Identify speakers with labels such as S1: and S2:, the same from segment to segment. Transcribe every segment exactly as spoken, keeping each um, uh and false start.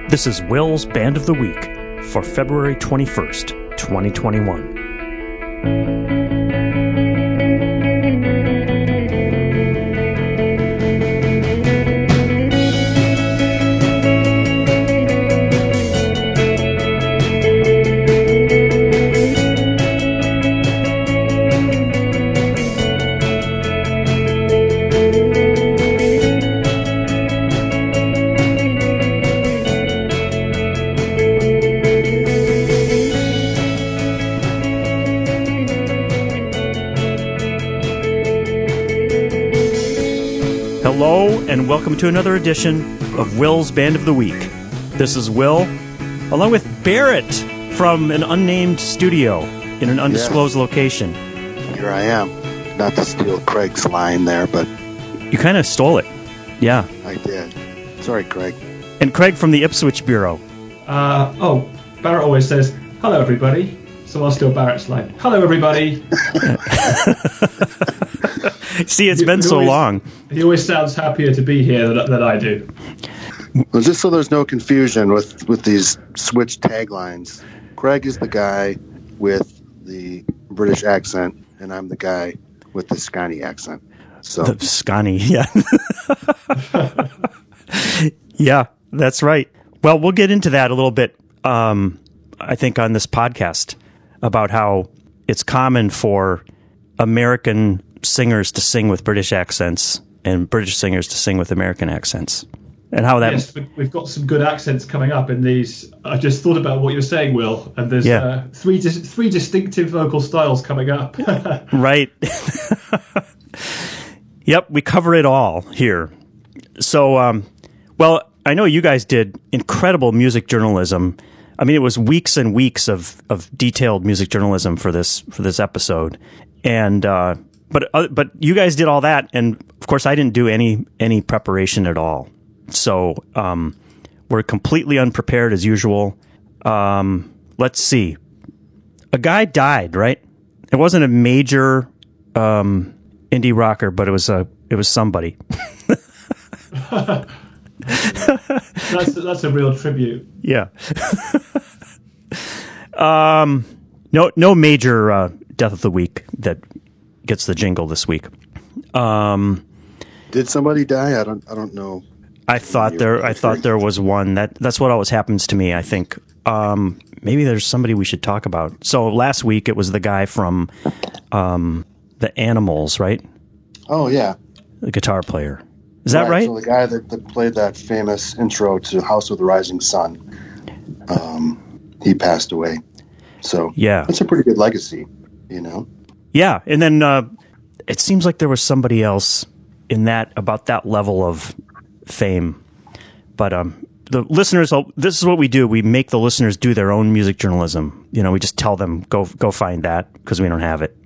S1: This is Will's Band of the Week for February twenty-first, twenty twenty-one. Hello, and welcome to another edition of Will's Band of the Week. This is Will, along with Barrett from an unnamed studio in an undisclosed yeah. location.
S2: Here I am. Not to steal Craig's line there, but...
S1: You kind of stole it. Yeah.
S2: I did. Sorry, Craig.
S1: And Craig from the Ipswich Bureau.
S3: Uh, oh, Barrett always says, hello, everybody. So I'll steal Barrett's line. Hello, everybody.
S1: See, it's
S3: he,
S1: been
S3: he
S1: so
S3: always,
S1: long.
S3: He always sounds happier to be here than, than I do.
S2: Well, just so there's no confusion with, with these switch taglines, Craig is the guy with the British accent, and I'm the guy with the Scotty accent. So
S1: the Scotty, yeah. Yeah, that's right. Well, we'll get into that a little bit, um, I think, on this podcast, about how it's common for American singers to sing with British accents and British singers to sing with American accents, and how that
S3: yes, we've got some good accents coming up in these. I just thought about what you're saying, Will, and there's
S1: yeah.
S3: uh, three dis- three distinctive vocal styles coming up.
S1: Right. Yep, we cover it all here. So, um, well, I know you guys did incredible music journalism. I mean, it was weeks and weeks of, of detailed music journalism for this for this episode, and. Uh, But uh, but you guys did all that, and of course I didn't do any any preparation at all. So um, we're completely unprepared as usual. Um, let's see. A guy died, right? It wasn't a major um, indie rocker, but it was a it was somebody.
S3: that's that's a real tribute.
S1: Yeah. um. No no major uh, death of the week that gets the jingle this week. Um,
S2: Did somebody die? I don't. I don't know.
S1: I thought there. I thought there was one. That that's what always happens to me. I think um, maybe there's somebody we should talk about. So last week it was the guy from um, the Animals, right?
S2: Oh yeah,
S1: the guitar player. Is that right?
S2: right? So the guy that, that played that famous intro to House of the Rising Sun, um, he passed away. So
S1: yeah,
S2: that's a pretty good legacy, you know.
S1: Yeah, and then uh, it seems like there was somebody else in that about that level of fame. But um, the listeners, this is what we do: we make the listeners do their own music journalism. You know, we just tell them go go find that because we don't have it.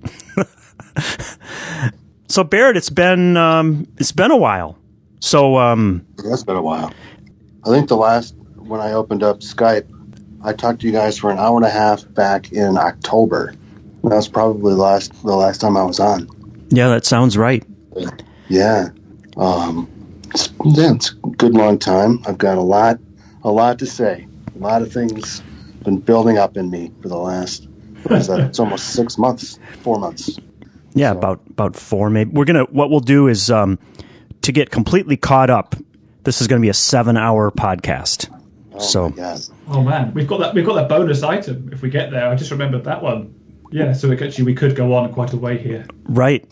S1: So Barrett, it's been um, it's been a while. So um,
S2: it's been a while. I think the last when I opened up Skype, I talked to you guys for an hour and a half back in October. That was probably the last the last time I was on.
S1: Yeah, that sounds right.
S2: Yeah, um, it's, yeah, it's a good long time. I've got a lot, a lot to say. A lot of things been building up in me for the last. What is that? It's almost six months, four months.
S1: Yeah,
S2: so. about
S1: about four maybe. We're gonna. What we'll do is um, to get completely caught up. This is going to be a seven-hour podcast.
S2: Oh
S1: so.
S2: my God.
S3: Oh man, we've got that. We've got that bonus item. If we get there, I just remembered that one. Yeah, so we actually we could go on quite a way here.
S1: Right.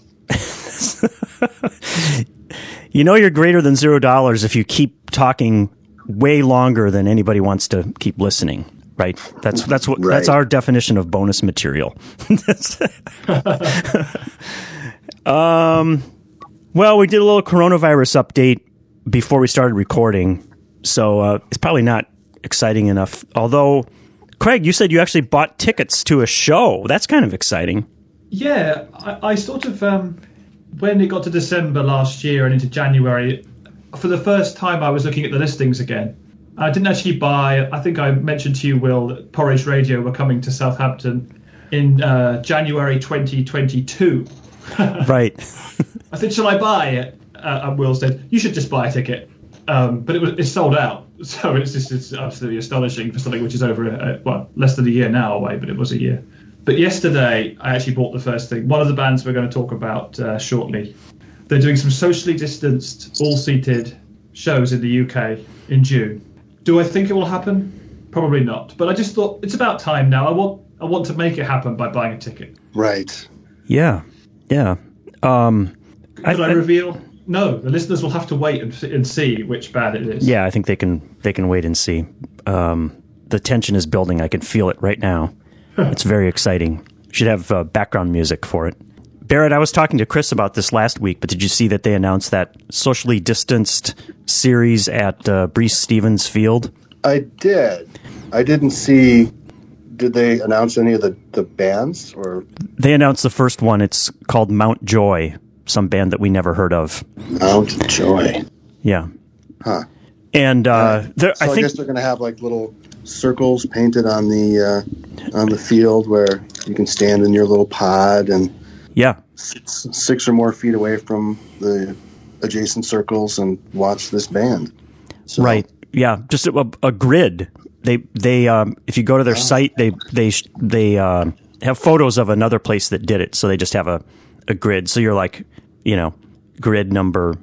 S1: You know you're greater than zero dollars if you keep talking way longer than anybody wants to keep listening. Right. That's that's what
S2: right.
S1: that's our definition of bonus material. um. Well, we did a little coronavirus update before we started recording, so uh, it's probably not exciting enough. Although. Craig, you said you actually bought tickets to a show. That's kind of exciting.
S3: Yeah, I, I sort of, um, when it got to December last year and into January, for the first time I was looking at the listings again. I didn't actually buy, I think I mentioned to you, Will, that Porridge Radio were coming to Southampton in uh, January twenty twenty-two.
S1: Right.
S3: I said, shall I buy it? Uh, and Will said, you should just buy a ticket. Um, but it was it's sold out, so it's just it's absolutely astonishing for something which is over a, well less than a year now away, but it was a year. But yesterday I actually bought the first thing. One of the bands we're going to talk about uh, shortly. They're doing some socially distanced, all-seated shows in the U K in June. Do I think it will happen? Probably not. But I just thought it's about time now. I want I want to make it happen by buying a ticket.
S2: Right.
S1: Yeah. Yeah. Um,
S3: Could I, I reveal? No, the listeners will have to wait and, and see which band it is.
S1: Yeah, I think they can they can wait and see. Um, the tension is building. I can feel it right now. It's very exciting. Should have uh, background music for it. Barrett, I was talking to Chris about this last week, but did you see that they announced that socially distanced series at uh, Breese Stevens Field?
S2: I did. I didn't see. Did they announce any of the, the bands? Or
S1: they announced the first one. It's called Mount Joy, some band that we never heard of.
S2: Mount Joy.
S1: Yeah.
S2: Huh.
S1: And uh,
S2: so
S1: I,
S2: I
S1: think
S2: guess they're going to have like little circles painted on the uh, on the field where you can stand in your little pod and
S1: yeah,
S2: six, six or more feet away from the adjacent circles and watch this band. So,
S1: right. Yeah. Just a, a grid. They they um, if you go to their oh. site, they they they uh, have photos of another place that did it. So they just have a, a grid. So you're like, you know, grid number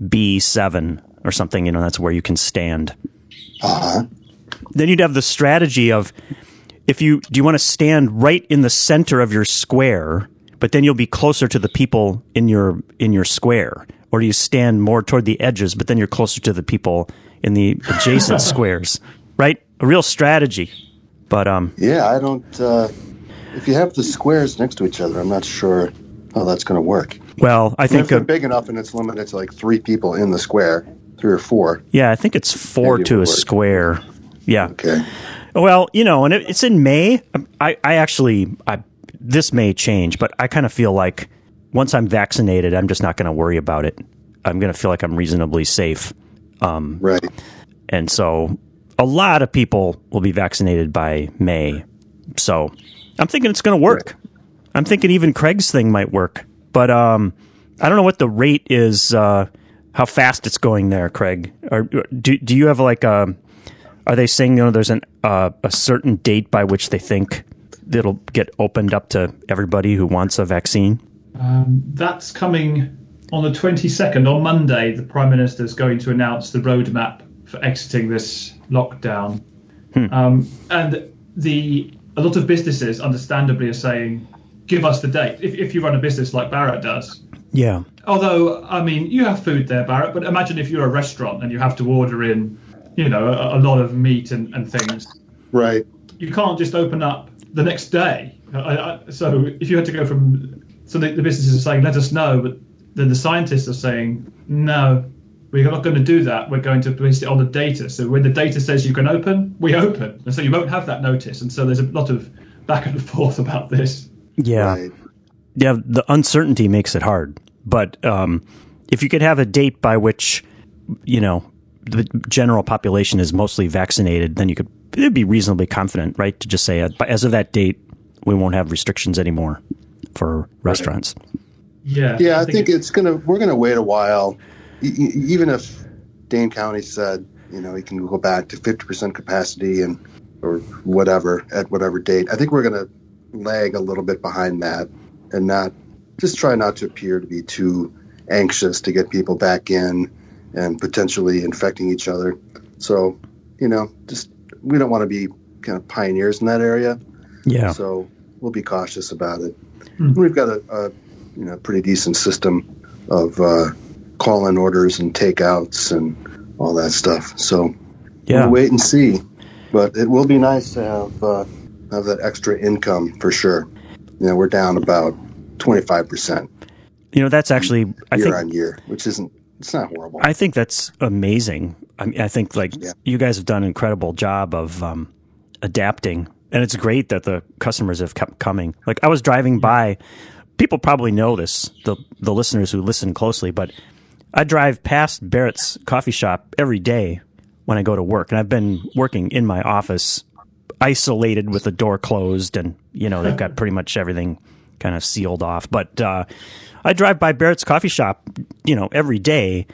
S1: B seven or something. You know, that's where you can stand.
S2: Uh-huh.
S1: Then you'd have the strategy of if you do you want to stand right in the center of your square, but then you'll be closer to the people in your in your square, or do you stand more toward the edges, but then you're closer to the people in the adjacent squares, right? A real strategy. But um,
S2: yeah, I don't. Uh, if you have the squares next to each other, I'm not sure how that's going to work.
S1: Well, I think
S2: if they're uh, big enough and it's limited to like three people in the square, three or four.
S1: Yeah, I think it's four to a work. square. Yeah.
S2: Okay.
S1: Well, you know, and it, it's in May. I, I actually, I, this may change, but I kind of feel like once I'm vaccinated, I'm just not going to worry about it. I'm going to feel like I'm reasonably safe. Um,
S2: right.
S1: And so a lot of people will be vaccinated by May. So I'm thinking it's going to work. Right. I'm thinking even Craig's thing might work. But um, I don't know what the rate is, uh, how fast it's going there, Craig. Or do, do you have like a... Are they saying, you know, there's an, uh, a certain date by which they think it'll get opened up to everybody who wants a vaccine?
S3: Um, that's coming on the twenty-second. On Monday, the Prime Minister is going to announce the roadmap for exiting this lockdown. Hmm. Um, and the a lot of businesses, understandably, are saying, give us the date. If, if you run a business like Barrett does.
S1: Yeah.
S3: Although, I mean, you have food there, Barrett, but imagine if you're a restaurant and you have to order in you know, a, a lot of meat and, and things.
S2: Right.
S3: You can't just open up the next day. I, I, so if you had to go from, so the, the businesses are saying, let us know, but then the scientists are saying, no, we're not going to do that. We're going to base it on the data. So when the data says you can open, we open. And so you won't have that notice. And so there's a lot of back and forth about this.
S1: Yeah.
S2: Right.
S1: Yeah, the uncertainty makes it hard. But um, if you could have a date by which, you know, the general population is mostly vaccinated, then you could it'd be reasonably confident, right, to just say, uh, as of that date, we won't have restrictions anymore for restaurants.
S3: Yeah,
S2: yeah, I, I think, think it's gonna. We're gonna wait a while, e- even if Dane County said, you know, he can go back to fifty percent capacity and or whatever at whatever date. I think we're gonna lag a little bit behind that and not just try not to appear to be too anxious to get people back in and potentially infecting each other. So, you know, just we don't want to be kind of pioneers in that area.
S1: Yeah.
S2: So we'll be cautious about it.
S3: Hmm.
S2: We've got a, a you know pretty decent system of uh, call-in orders and takeouts and all that stuff. So
S1: yeah,
S2: we'll wait and see. But it will be nice to have uh, have that extra income for sure. You know, we're down about twenty-five percent.
S1: You know, that's actually I
S2: year
S1: think,
S2: on year, which isn't. It's not horrible.
S1: I think that's amazing. I mean, I think like yeah. you guys have done an incredible job of um, adapting, and it's great that the customers have kept coming. Like I was driving by, people probably know this, the the listeners who listen closely, but I drive past Barrett's coffee shop every day when I go to work, and I've been working in my office, isolated with the door closed, and you know they've got pretty much everything kind of sealed off. But uh, I drive by Barrett's coffee shop, you know, every day,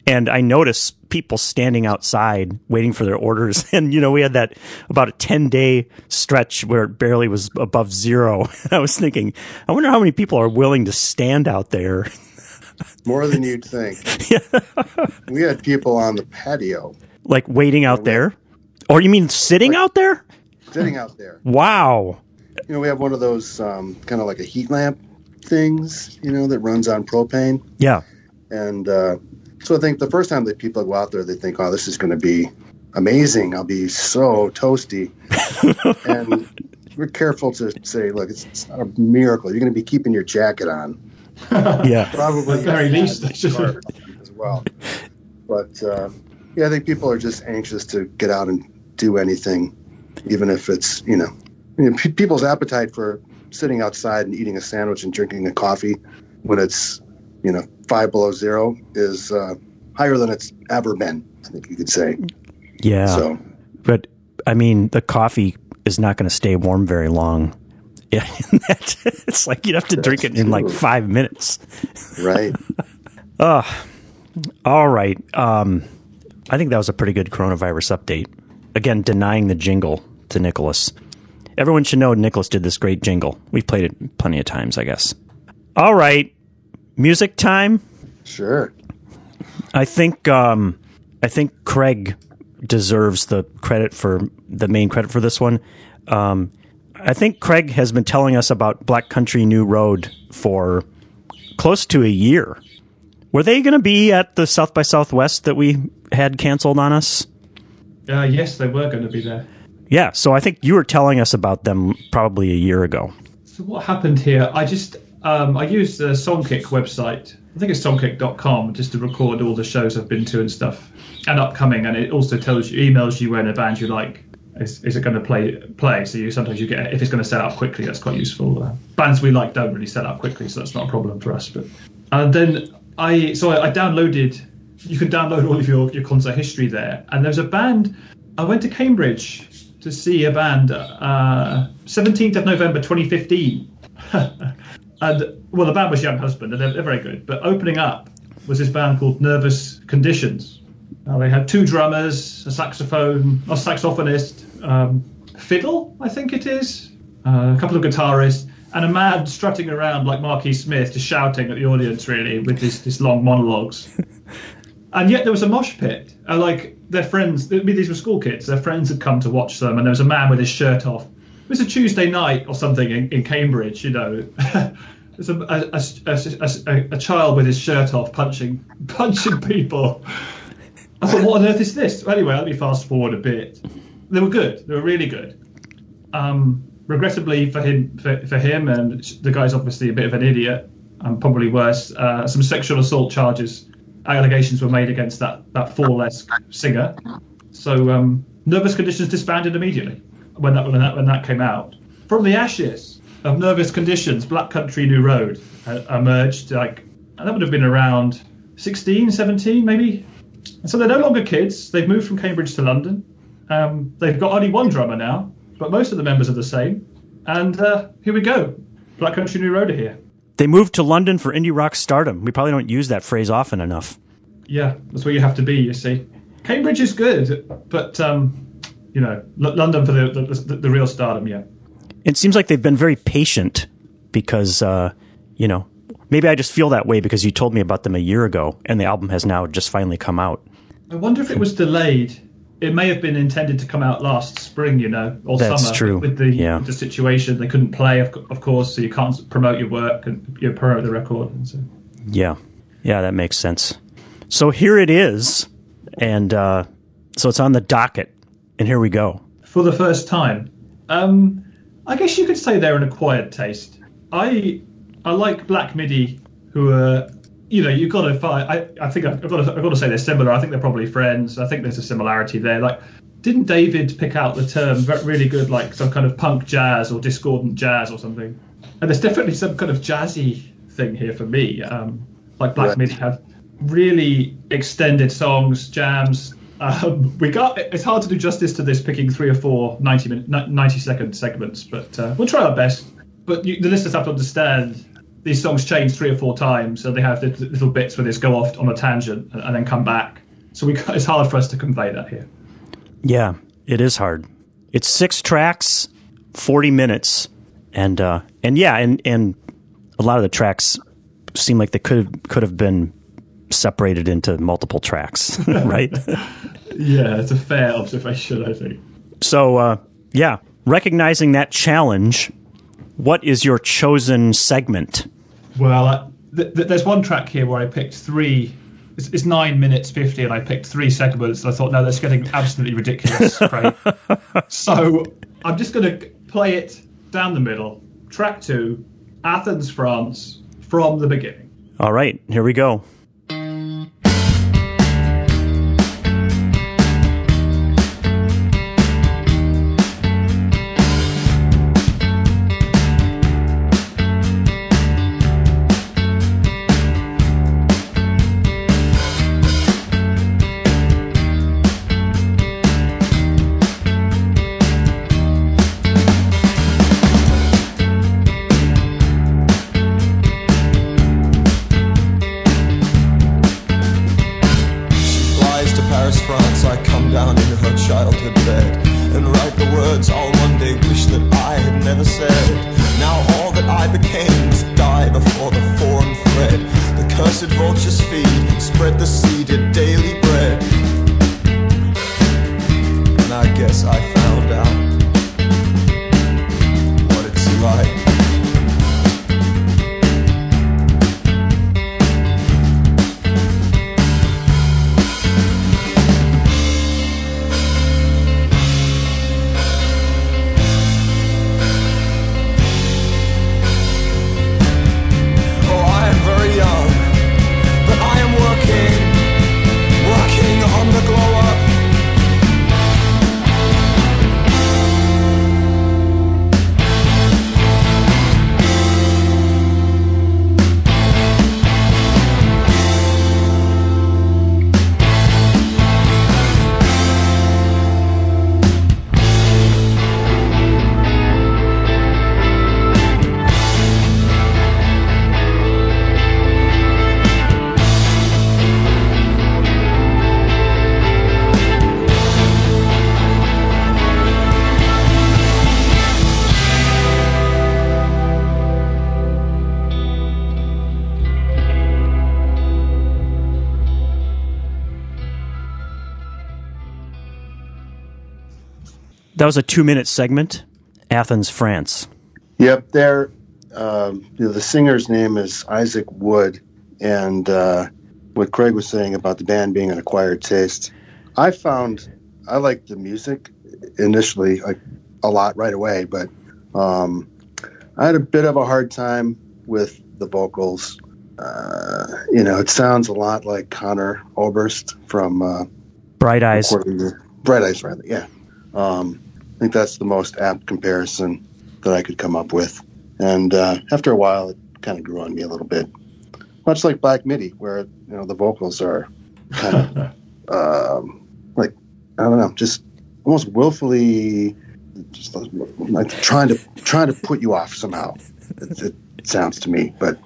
S1: And I noticed people standing outside waiting for their orders. And, you know, we had that about a ten-day stretch where it barely was above zero. I was thinking, I wonder how many people are willing to stand out there.
S2: More than you'd think.
S1: Yeah.
S2: We had people on the patio.
S1: Like waiting out there? Or you mean sitting
S2: like,
S1: out there?
S2: Sitting out there.
S1: Wow.
S2: You know, we have one of those um, kind of like a heat lamp things, you know, that runs on propane.
S1: Yeah.
S2: And uh, so I think the first time that people go out there, they think, oh, this is going to be amazing. I'll be so toasty. And we're careful to say, look, it's, it's not a miracle. You're going to be keeping your jacket on.
S1: Yeah.
S2: Probably.
S3: At the very least.
S2: As well. But, uh, yeah, I think people are just anxious to get out and do anything, even if it's, you know, you know p- people's appetite for sitting outside and eating a sandwich and drinking a coffee when it's, you know, five below zero is uh, higher than it's ever been, I think you could say.
S1: Yeah.
S2: So,
S1: but, I mean, the coffee is not going to stay warm very long. Yeah, it's like you'd have to drink it in
S2: true.
S1: like five minutes.
S2: Right.
S1: Oh, all right. Um, I think that was a pretty good coronavirus update. Again, denying the jingle to Nicholas. Everyone should know Nicholas did this great jingle. We've played it plenty of times, I guess. All right. Music time.
S2: Sure.
S1: I think um, I think Craig deserves the credit for the main credit for this one. Um, I think Craig has been telling us about Black Country New Road for close to a year. Were they going to be at the South by Southwest that we had canceled on us?
S3: Uh, yes, they were going to be there.
S1: Yeah, so I think you were telling us about them probably a year ago.
S3: So what happened here? I just um, I used the Songkick website. I think it's songkick dot com just to record all the shows I've been to and stuff and upcoming. And it also tells you, emails you when a band you like is, is it going to play play. So you sometimes you get if it's going to sell out quickly. That's quite useful. Uh, bands we like don't really sell out quickly, so that's not a problem for us. But and then I so I, I downloaded. You can download all of your, your concert history there. And there's a band. I went to Cambridge to see a band. Uh, seventeenth of November twenty fifteen. And well, the band was Young Husband, and they're, they're very good. But opening up was this band called Nervous Conditions. Uh, they had two drummers, a saxophone, a saxophonist, um, fiddle, I think it is, uh, a couple of guitarists, and a man strutting around like Marquis Smith, just shouting at the audience, really, with this, this long monologues. And yet there was a mosh pit. Uh, like their friends, I mean, these were school kids. Their friends had come to watch them, and there was a man with his shirt off. It was a Tuesday night or something in, in Cambridge, you know. There's a, a, a, a, a child with his shirt off punching punching people. I thought, what on earth is this? Anyway, let me fast forward a bit. They were good. They were really good. Um, regrettably for him, for, for him, and the guy's obviously a bit of an idiot, and probably worse. Uh, some sexual assault charges, allegations were made against that that Fall-esque singer. So um, Nervous Conditions disbanded immediately when that when that when that came out. From the ashes of Nervous Conditions, Black Country New Road uh, emerged. Like and that would have been around sixteen, seventeen, maybe. And so they're no longer kids. They've moved from Cambridge to London. Um, they've got only one drummer now, but most of the members are the same. And uh, here we go. Black Country New Road are here.
S1: They moved to London for indie rock stardom. We probably don't use that phrase often enough.
S3: Yeah, that's where you have to be, you see. Cambridge is good, but, um, you know, L- London for the, the, the real stardom, yeah.
S1: It seems like they've been very patient because, uh, you know, maybe I just feel that way because you told me about them a year ago and the album has now just finally come out.
S3: I wonder if it was delayed. It may have been intended to come out last spring, you know, or
S1: That's
S3: summer.
S1: true.
S3: With the,
S1: yeah.
S3: with the situation, they couldn't play, of, of course, so you can't promote your work and you know, promote the record. And so.
S1: Yeah, yeah, that makes sense. So here it is, and uh, so it's on the docket, and here we go. For
S3: the first time. Um, I guess you could say they're an acquired taste. I I like Black Midi, who are, you know, you've got to find, I, I think I've got, to, I've got to say they're similar. I think they're probably friends. I think there's a similarity there. Like, didn't David pick out the term really good, like some kind of punk jazz or discordant jazz or something? And there's definitely some kind of jazzy thing here for me. Um, like Black right. Midi have really extended songs, jams. Um, we got. It's hard to do justice to this, picking three or four ninety minute, ninety second segments, but uh, we'll try our best. But you, the listeners have to understand these songs change three or four times, so they have the little bits where they just go off on a tangent and, and then come back. So we, it's hard for us to convey that here.
S1: Yeah, it is hard. It's six tracks, forty minutes, and uh, and yeah, and, and a lot of the tracks seem like they could could have been separated into multiple tracks, right?
S3: Yeah, it's a fair observation, I think.
S1: So, uh, yeah, recognizing that challenge, what is your chosen segment?
S3: Well, uh, th- th- there's one track here where I picked three. It's, it's nine minutes fifty, and I picked three segments. And I thought, no, that's getting absolutely ridiculous, Craig. So I'm just going to play it down the middle. Track two, Athens, France, from the beginning.
S1: All right, here we go. That was a two-minute segment, Athens, France.
S2: Yep, there. Um, you know, the singer's name is Isaac Wood, and uh, what Craig was saying about the band being an acquired taste, I found I liked the music initially, like a lot right away, but um, I had a bit of a hard time with the vocals. Uh, you know, it sounds a lot like Conor Oberst from uh,
S1: Bright Eyes.
S2: Bright Eyes, rather, yeah. Um, I think that's the most apt comparison that I could come up with. And uh, after a while, it kind of grew on me a little bit. Much like Black Midi, where, you know, the vocals are kind of um, like, I don't know, just almost willfully just like trying to trying to put you off somehow. It, it sounds to me, but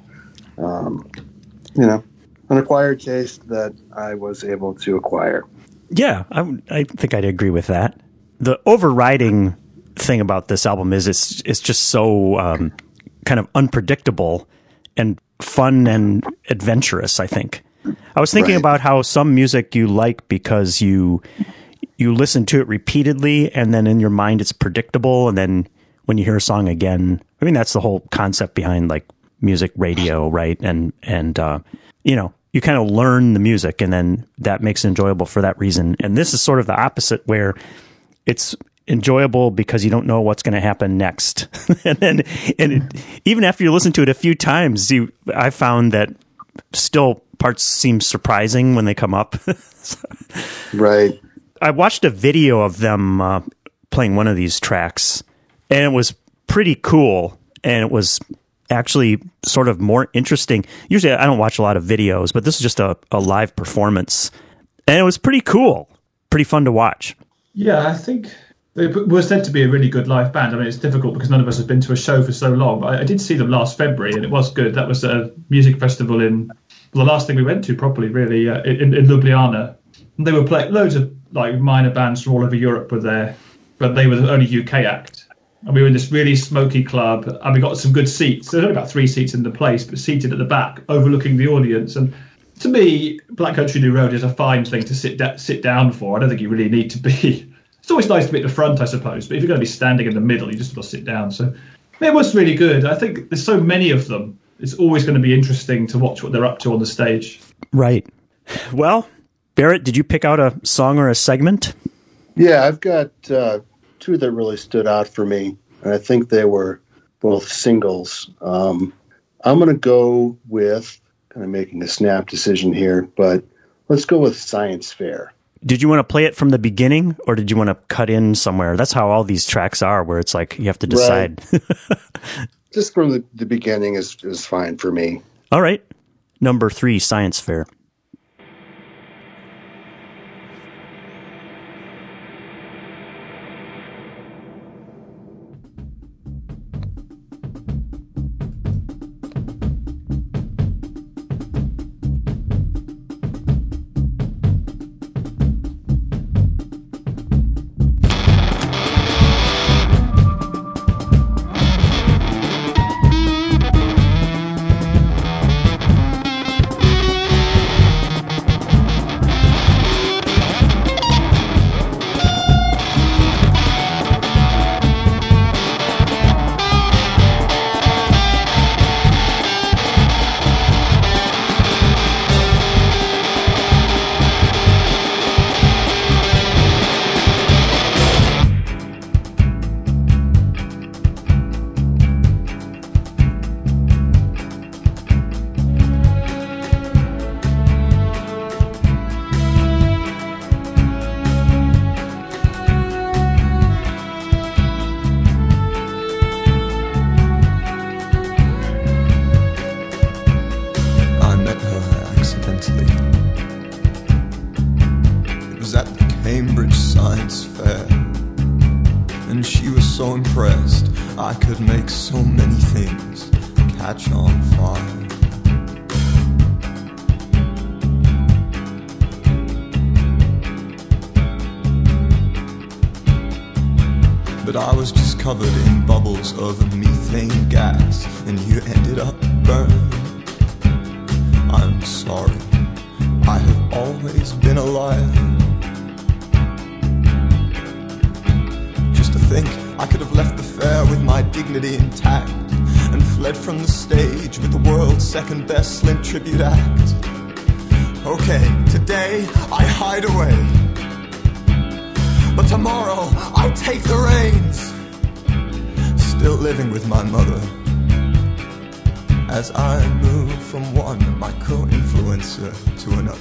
S2: um, you know, an acquired taste that I was able to acquire.
S1: Yeah, I, I think I'd agree with that. The overriding thing about this album is it's it's just so um, kind of unpredictable and fun and adventurous, I think. I was thinking
S2: Right.
S1: about how some music you like because you you listen to it repeatedly and then in your mind it's predictable, and then when you hear a song again, I mean, that's the whole concept behind like music radio, right? And and uh, you know, you kind of learn the music and then that makes it enjoyable for that reason. And this is sort of the opposite, where it's enjoyable because you don't know what's going to happen next. and then, and it, even after you listen to it a few times, you, I found that still parts seem surprising when they come up.
S2: Right.
S1: I watched a video of them uh, playing one of these tracks, and it was pretty cool. And it was actually sort of more interesting. Usually I don't watch a lot of videos, but this is just a, a live performance. And it was pretty cool, pretty fun to watch.
S3: Yeah, I think It was said to be a really good live band. I mean, it's difficult because none of us have been to a show for so long. But I, I did see them last February, and it was good. That was a music festival in well, the last thing we went to properly, really, uh, in, in Ljubljana. And they were playing loads of like minor bands from all over Europe were there, but they were the only U K act. And we were in this really smoky club, and we got some good seats. There's only about three seats in the place, but seated at the back, overlooking the audience. And to me, Black Country New Road is a fine thing to sit da- sit down for. I don't think you really need to be. It's always nice to be at the front, I suppose, but if you're going to be standing in the middle, you just got to sit down. So it was really good. I think there's so many of them. It's always going to be interesting to watch what they're up to on the stage.
S1: Right. Well, Barrett, did you pick out a song or a segment?
S2: Yeah, I've got uh, two that really stood out for me, and I think they were both singles. Um, I'm going to go with, kind of making a snap decision here, but let's go with Science Fair.
S1: Did you want to play it from the beginning, or did you want to cut in somewhere? That's how all these tracks are, where it's like you have to decide.
S2: Right. Just from the, the beginning is, is fine for me.
S1: All right. Number three, Science Fair.
S4: But I was just covered in bubbles of methane gas, and you ended up burned. I'm sorry, I have always been a liar. Just to think I could have left the fair with my dignity intact and fled from the stage with the world's second best Slint tribute act. Okay, today I hide away, but tomorrow I take the reins, still living with my mother as I move from one micro-influencer to another.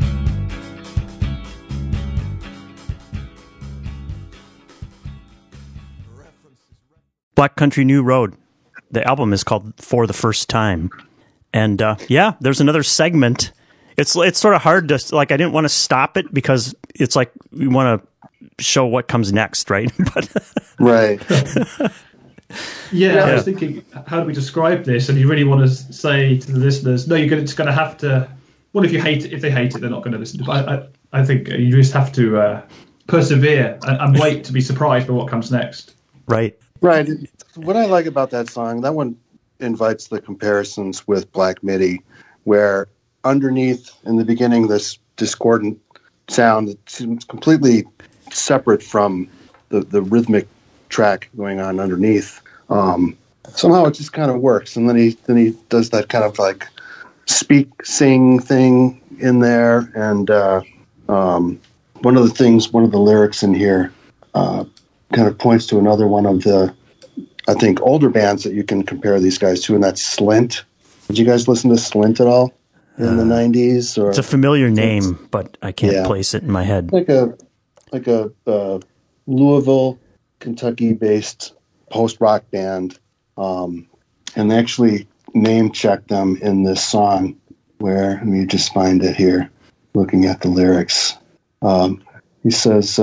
S1: Black Country New Road. The album is called For the First Time. And uh, yeah, there's another segment. It's it's sort of hard to, like, I didn't want to stop it because it's like we want to show what comes next, right? But
S2: right.
S3: Yeah, yeah, I was thinking, how do we describe this? And you really want to say to the listeners, no, you're going to, it's going to have to. Well, if you hate it, if they hate it, they're not going to listen to it. But I, I, I think you just have to uh, persevere and, and wait to be surprised by what comes next.
S1: Right.
S2: Right. What I like about that song, that one invites the comparisons with Black Midi, where underneath, in the beginning, this discordant sound that seems completely separate from the, the rhythmic track going on underneath. Um, somehow it just kind of works, and then he then he does that kind of like speak sing thing in there, and uh, um, one of the things, one of the lyrics in here uh, kind of points to another one of the, I think, older bands that you can compare these guys to, and that's Slint. Did you guys listen to Slint at all in uh, the nineties? Or
S1: it's a familiar name, but I can't yeah. place it in my head.
S2: Like a like a uh, Louisville, Kentucky-based post-rock band, um, and they actually name-checked them in this song, where, let me just find it here, looking at the lyrics. Um, he says, uh,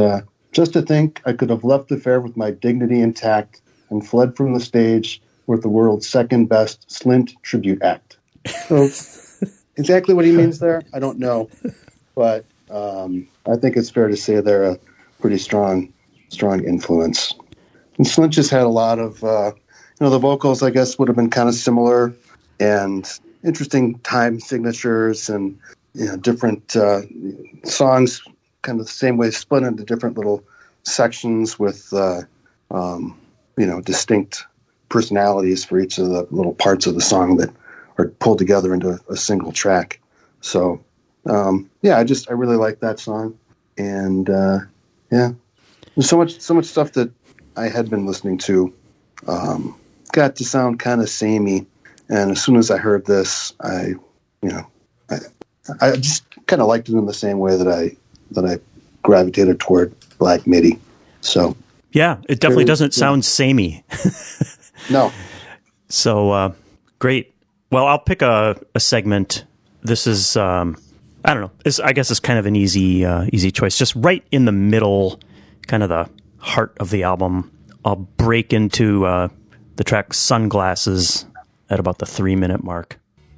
S2: Just to think I could have left the fair with my dignity intact and fled from the stage with the world's second best Slint tribute act. So exactly what he means there, I don't know. But um, I think it's fair to say they're a pretty strong, strong influence. And Slint just had a lot of, uh, you know, the vocals, I guess, would have been kind of similar and interesting time signatures and, you know, different uh, songs kind of the same way, split into different little sections with, uh, um, you know, distinct personalities for each of the little parts of the song that are pulled together into a, a single track. So, um, yeah, I just, I really like that song. And, uh, yeah, there's so much, so much stuff that I had been listening to, um, got to sound kind of samey. And as soon as I heard this, I, you know, I, I just kind of liked it in the same way that I, that I gravitated toward Black Midi. So,
S1: yeah, it definitely doesn't sound samey.
S2: No.
S1: So, uh, great. Well, I'll pick a, a segment. This is, um, I don't know. It's, I guess it's kind of an easy, uh, easy choice. Just right in the middle, kind of the heart of the album. I'll break into uh, the track Sunglasses at about the three minute mark.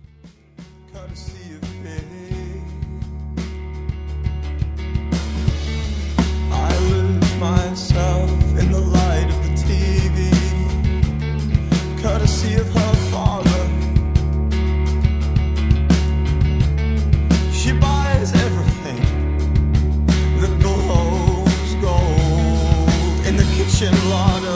S4: I lose myself in the light of the T V, courtesy of her father. She buys everything that glows gold in the kitchen larder.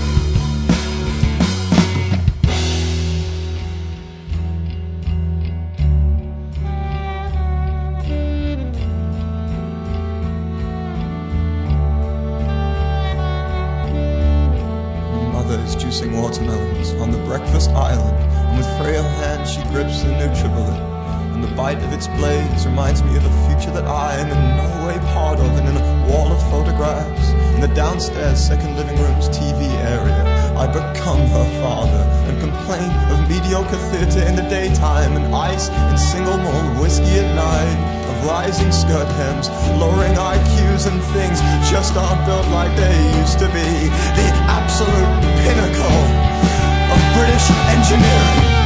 S4: Mother is juicing watermelons on the breakfast island, and with frail hands she grips the NutriBullet. And the bite of its blades reminds me of a future that I am in no way part of. And in a wall of photographs, in the downstairs second living room's T V area, I become her father and complain of mediocre theater in the daytime and ice and single malt whiskey at night, of rising skirt hems, lowering I Qs and things just aren't built like they used to be. The absolute pinnacle of British engineering.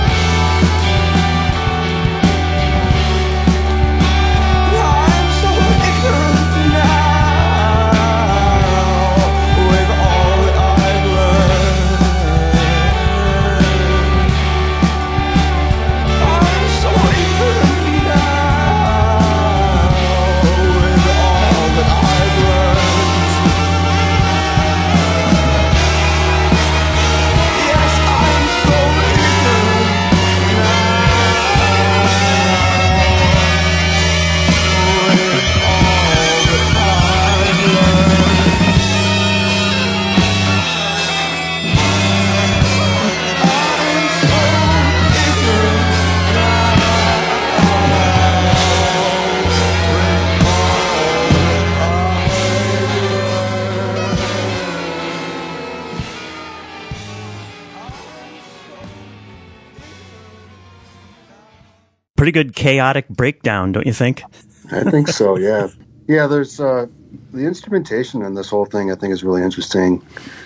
S1: Pretty good chaotic breakdown, don't you think?
S2: I think so, yeah. Yeah, there's uh, the instrumentation in this whole thing I think is really interesting.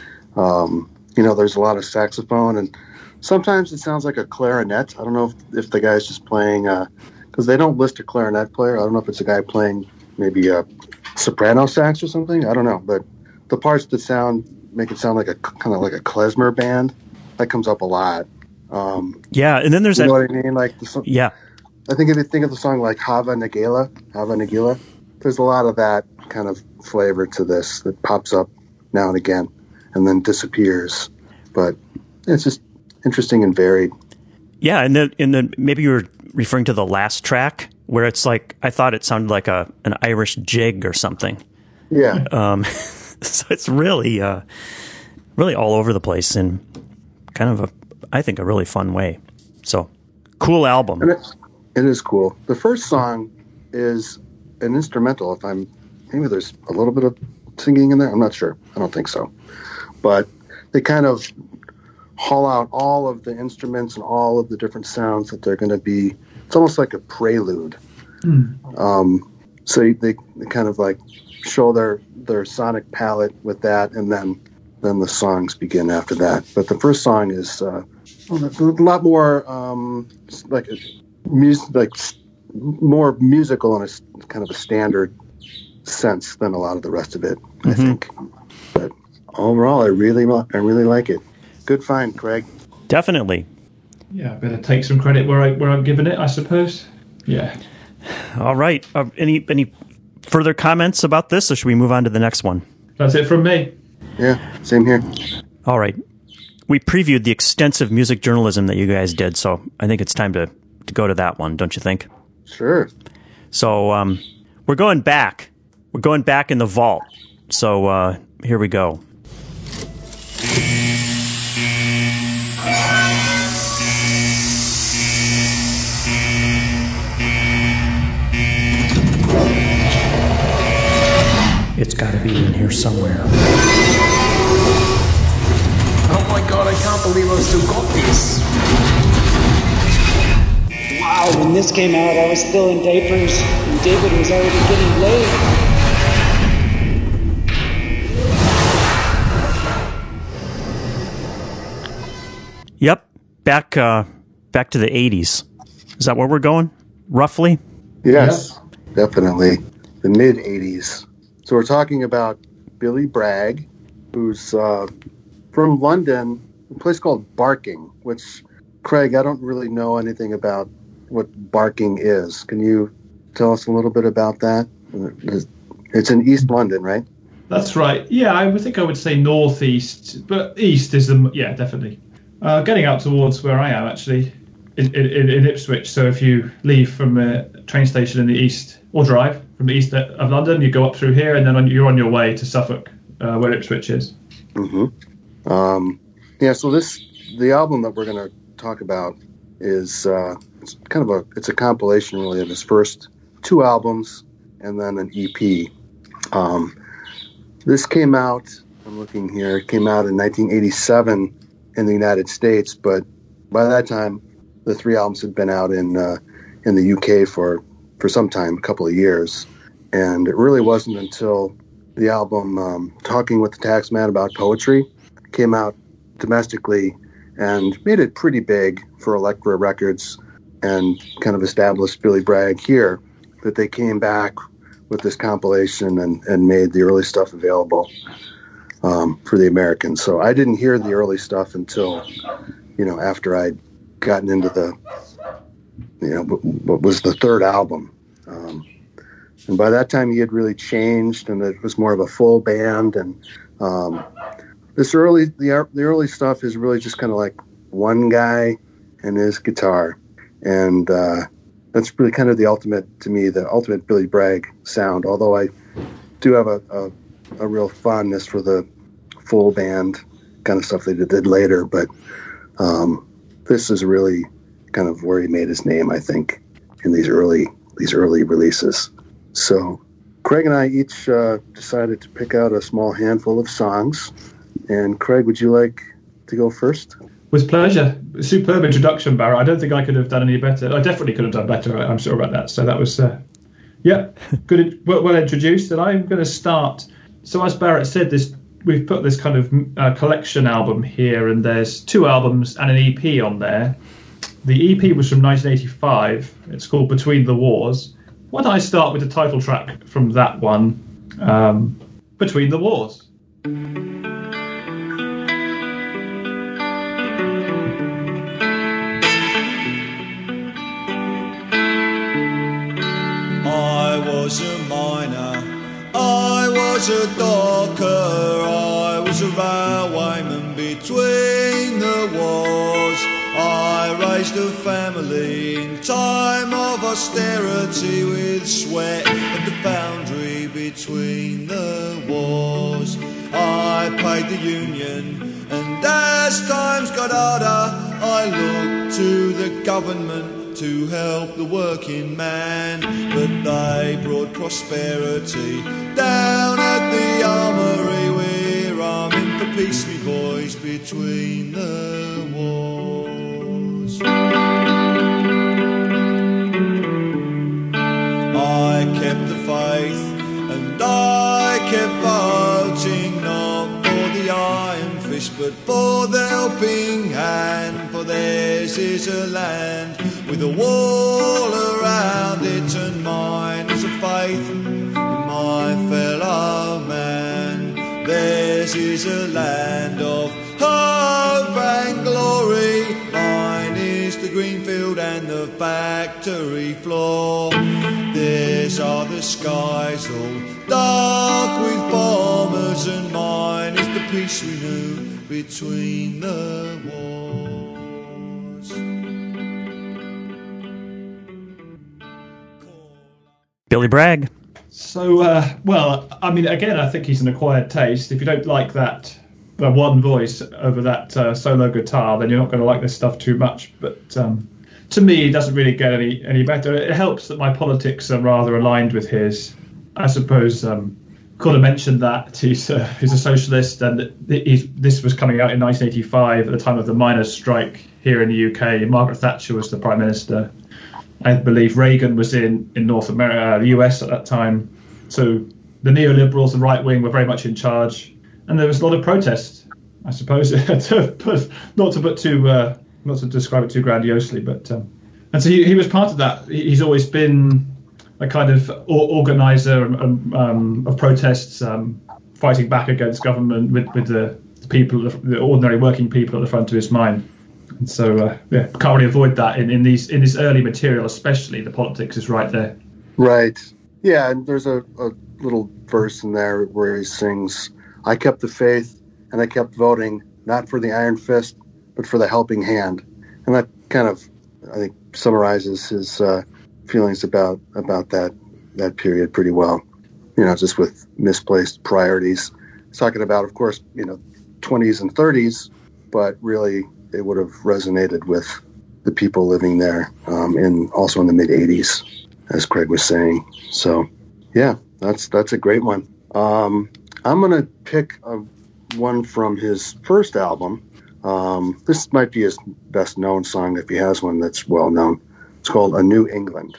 S2: Um, you know, there's a lot of saxophone, and sometimes it sounds like a clarinet. I don't know if, if the guy's just playing, because uh, they don't list a clarinet player. I don't know if it's a guy playing maybe a soprano sax or something. I don't know, but the parts that sound, make it sound like a kind of like a klezmer band, that comes up a lot. Um,
S1: yeah, and then there's
S2: you
S1: that.
S2: know what I mean? Like the,
S1: yeah.
S2: I think if you think of the song like Hava Nagila, Hava Nagila, there's a lot of that kind of flavor to this that pops up now and again and then disappears. But it's just interesting and varied.
S1: Yeah, and then and then maybe you were referring to the last track where it's like, I thought it sounded like a an Irish jig or something.
S2: Yeah.
S1: Um, so it's really, uh, really all over the place in kind of a, I think, a really fun way. So cool album.
S2: And it's, it is cool. The first song is an instrumental. If I'm, maybe there's a little bit of singing in there. I'm not sure. I don't think so. But they kind of haul out all of the instruments and all of the different sounds that they're going to be. It's almost like a prelude. Mm. Um, so they, they kind of like show their their sonic palette with that, and then then the songs begin after that. But the first song is uh, a lot more um, like a music, like more musical in a kind of a standard sense than a lot of the rest of it, mm-hmm. I think. But overall, I really I really like it. Good find, Craig.
S1: Definitely.
S3: Yeah, I better take some credit where I where I'm giving it, I suppose. Yeah.
S1: All right. Uh, any any further comments about this, or should we move on to the next one?
S3: That's it from me.
S2: Yeah, same here.
S1: All right. We previewed the extensive music journalism that you guys did, so I think it's time to, to go to that one, don't you think?
S2: Sure.
S1: So um, we're going back. We're going back in the vault. So uh, here we go. It's got to be in here somewhere.
S5: Oh my god, I can't believe I've still got this.
S6: Wow, when this came out, I was still in diapers, and David was already getting laid.
S1: Yep, back uh, back to the eighties. Is that where we're going, roughly?
S2: Yes, yep. Definitely. The mid-eighties. So we're talking about Billy Bragg, who's uh, from London, a place called Barking, which, Craig, I don't really know anything about what Barking is. Can you tell us a little bit about that? It's in East London, right?
S3: That's right. Yeah, I would think I would say northeast, but east is the, yeah, definitely. Uh, getting out towards where I am, actually, in, in, in Ipswich. So if you leave from a train station in the east, or drive from the east of London, you go up through here, and then on, you're on your way to Suffolk, uh, where Ipswich is.
S2: Mm-hmm. Um, yeah, so this, the album that we're going to talk about is uh, it's kind of a, it's a compilation really of his first two albums and then an E P. Um, this came out, I'm looking here, it came out in nineteen eighty-seven in the United States, but by that time, the three albums had been out in uh, in the U K for for some time, a couple of years. And it really wasn't until the album um, Talking with the Taxman About Poetry came out domestically and made it pretty big for Elektra Records and kind of established Billy Bragg here, that they came back with this compilation and, and made the early stuff available um, for the Americans. So I didn't hear the early stuff until, you know, after I'd gotten into the, you know, what was the third album. Um, and by that time he had really changed, and it was more of a full band. And um, this early, the, the early stuff is really just kind of like one guy and his guitar. And uh, that's really kind of the ultimate, to me, the ultimate Billy Bragg sound, although I do have a, a, a real fondness for the full band kind of stuff they did later. But um, this is really kind of where he made his name, I think, in these early these early releases. So Craig and I each uh, decided to pick out a small handful of songs. And Craig, would you like to go first?
S3: With pleasure. Superb introduction, Barra. I don't think I could have done any better. I definitely could have done better, I'm sure about that. So that was, uh, yeah, good, well, well introduced. And I'm going to start. So as Barrett said, this we've put this kind of uh, collection album here, and there's two albums and an E P on there. The E P was from nineteen eighty-five. It's called Between the Wars. Why don't I start with the title track from that one, um, Between the Wars.
S4: I was a miner, I was a docker, I was a railwayman between the wars. I raised a family in time of austerity with sweat at the foundry between the wars. I paid the union, and as times got harder, I looked to the government to help the working man. But they brought prosperity down at the armoury. We're arming for peace, me boys, between the wars. I kept the but for the helping hand, for theirs is a land with a wall around it, and mine is a faith in my fellow man. Theirs is a land of hope and glory, mine is the green field and the factory floor. Theirs are the skies all dark with bombers, and mine is the peace we knew between the wars.
S1: Billy Bragg.
S3: So, uh, well, I mean, again, I think he's an acquired taste. If you don't like that, the one voice over that uh, solo guitar, then you're not going to like this stuff too much. But um, to me, it doesn't really get any, any better. It helps that my politics are rather aligned with his. I suppose um, could have mentioned that he's uh, he's a socialist, and that he's, this was coming out in nineteen eighty-five at the time of the miners' strike here in the U K. Margaret Thatcher was the Prime Minister. I believe Reagan was in, in North America, the U S at that time. So the neoliberals, the right wing, were very much in charge, and there was a lot of protest, I suppose. to put, not to put too, uh, not to describe it too grandiosely, but um, and so he, he was part of that. He's always been a kind of organizer um, um, of protests, um, fighting back against government with, with the, the people, the ordinary working people at the front of his mind. And so, uh, yeah, can't really avoid that in, in these in this early material, especially. The politics is right there.
S2: Right. Yeah, and there's a, a little verse in there where he sings, "I kept the faith and I kept voting, not for the iron fist, but for the helping hand." And that kind of, I think, summarizes his uh, feelings about about that that period pretty well. You know, just with misplaced priorities. He's talking about, of course, you know, twenties and thirties, but really it would have resonated with the people living there, um, in also in the mid eighties, as Craig was saying. So, yeah, that's that's a great one. Um, I'm going to pick a, one from his first album. Um, this might be his best known song, if he has one that's well known. It's called "A New England."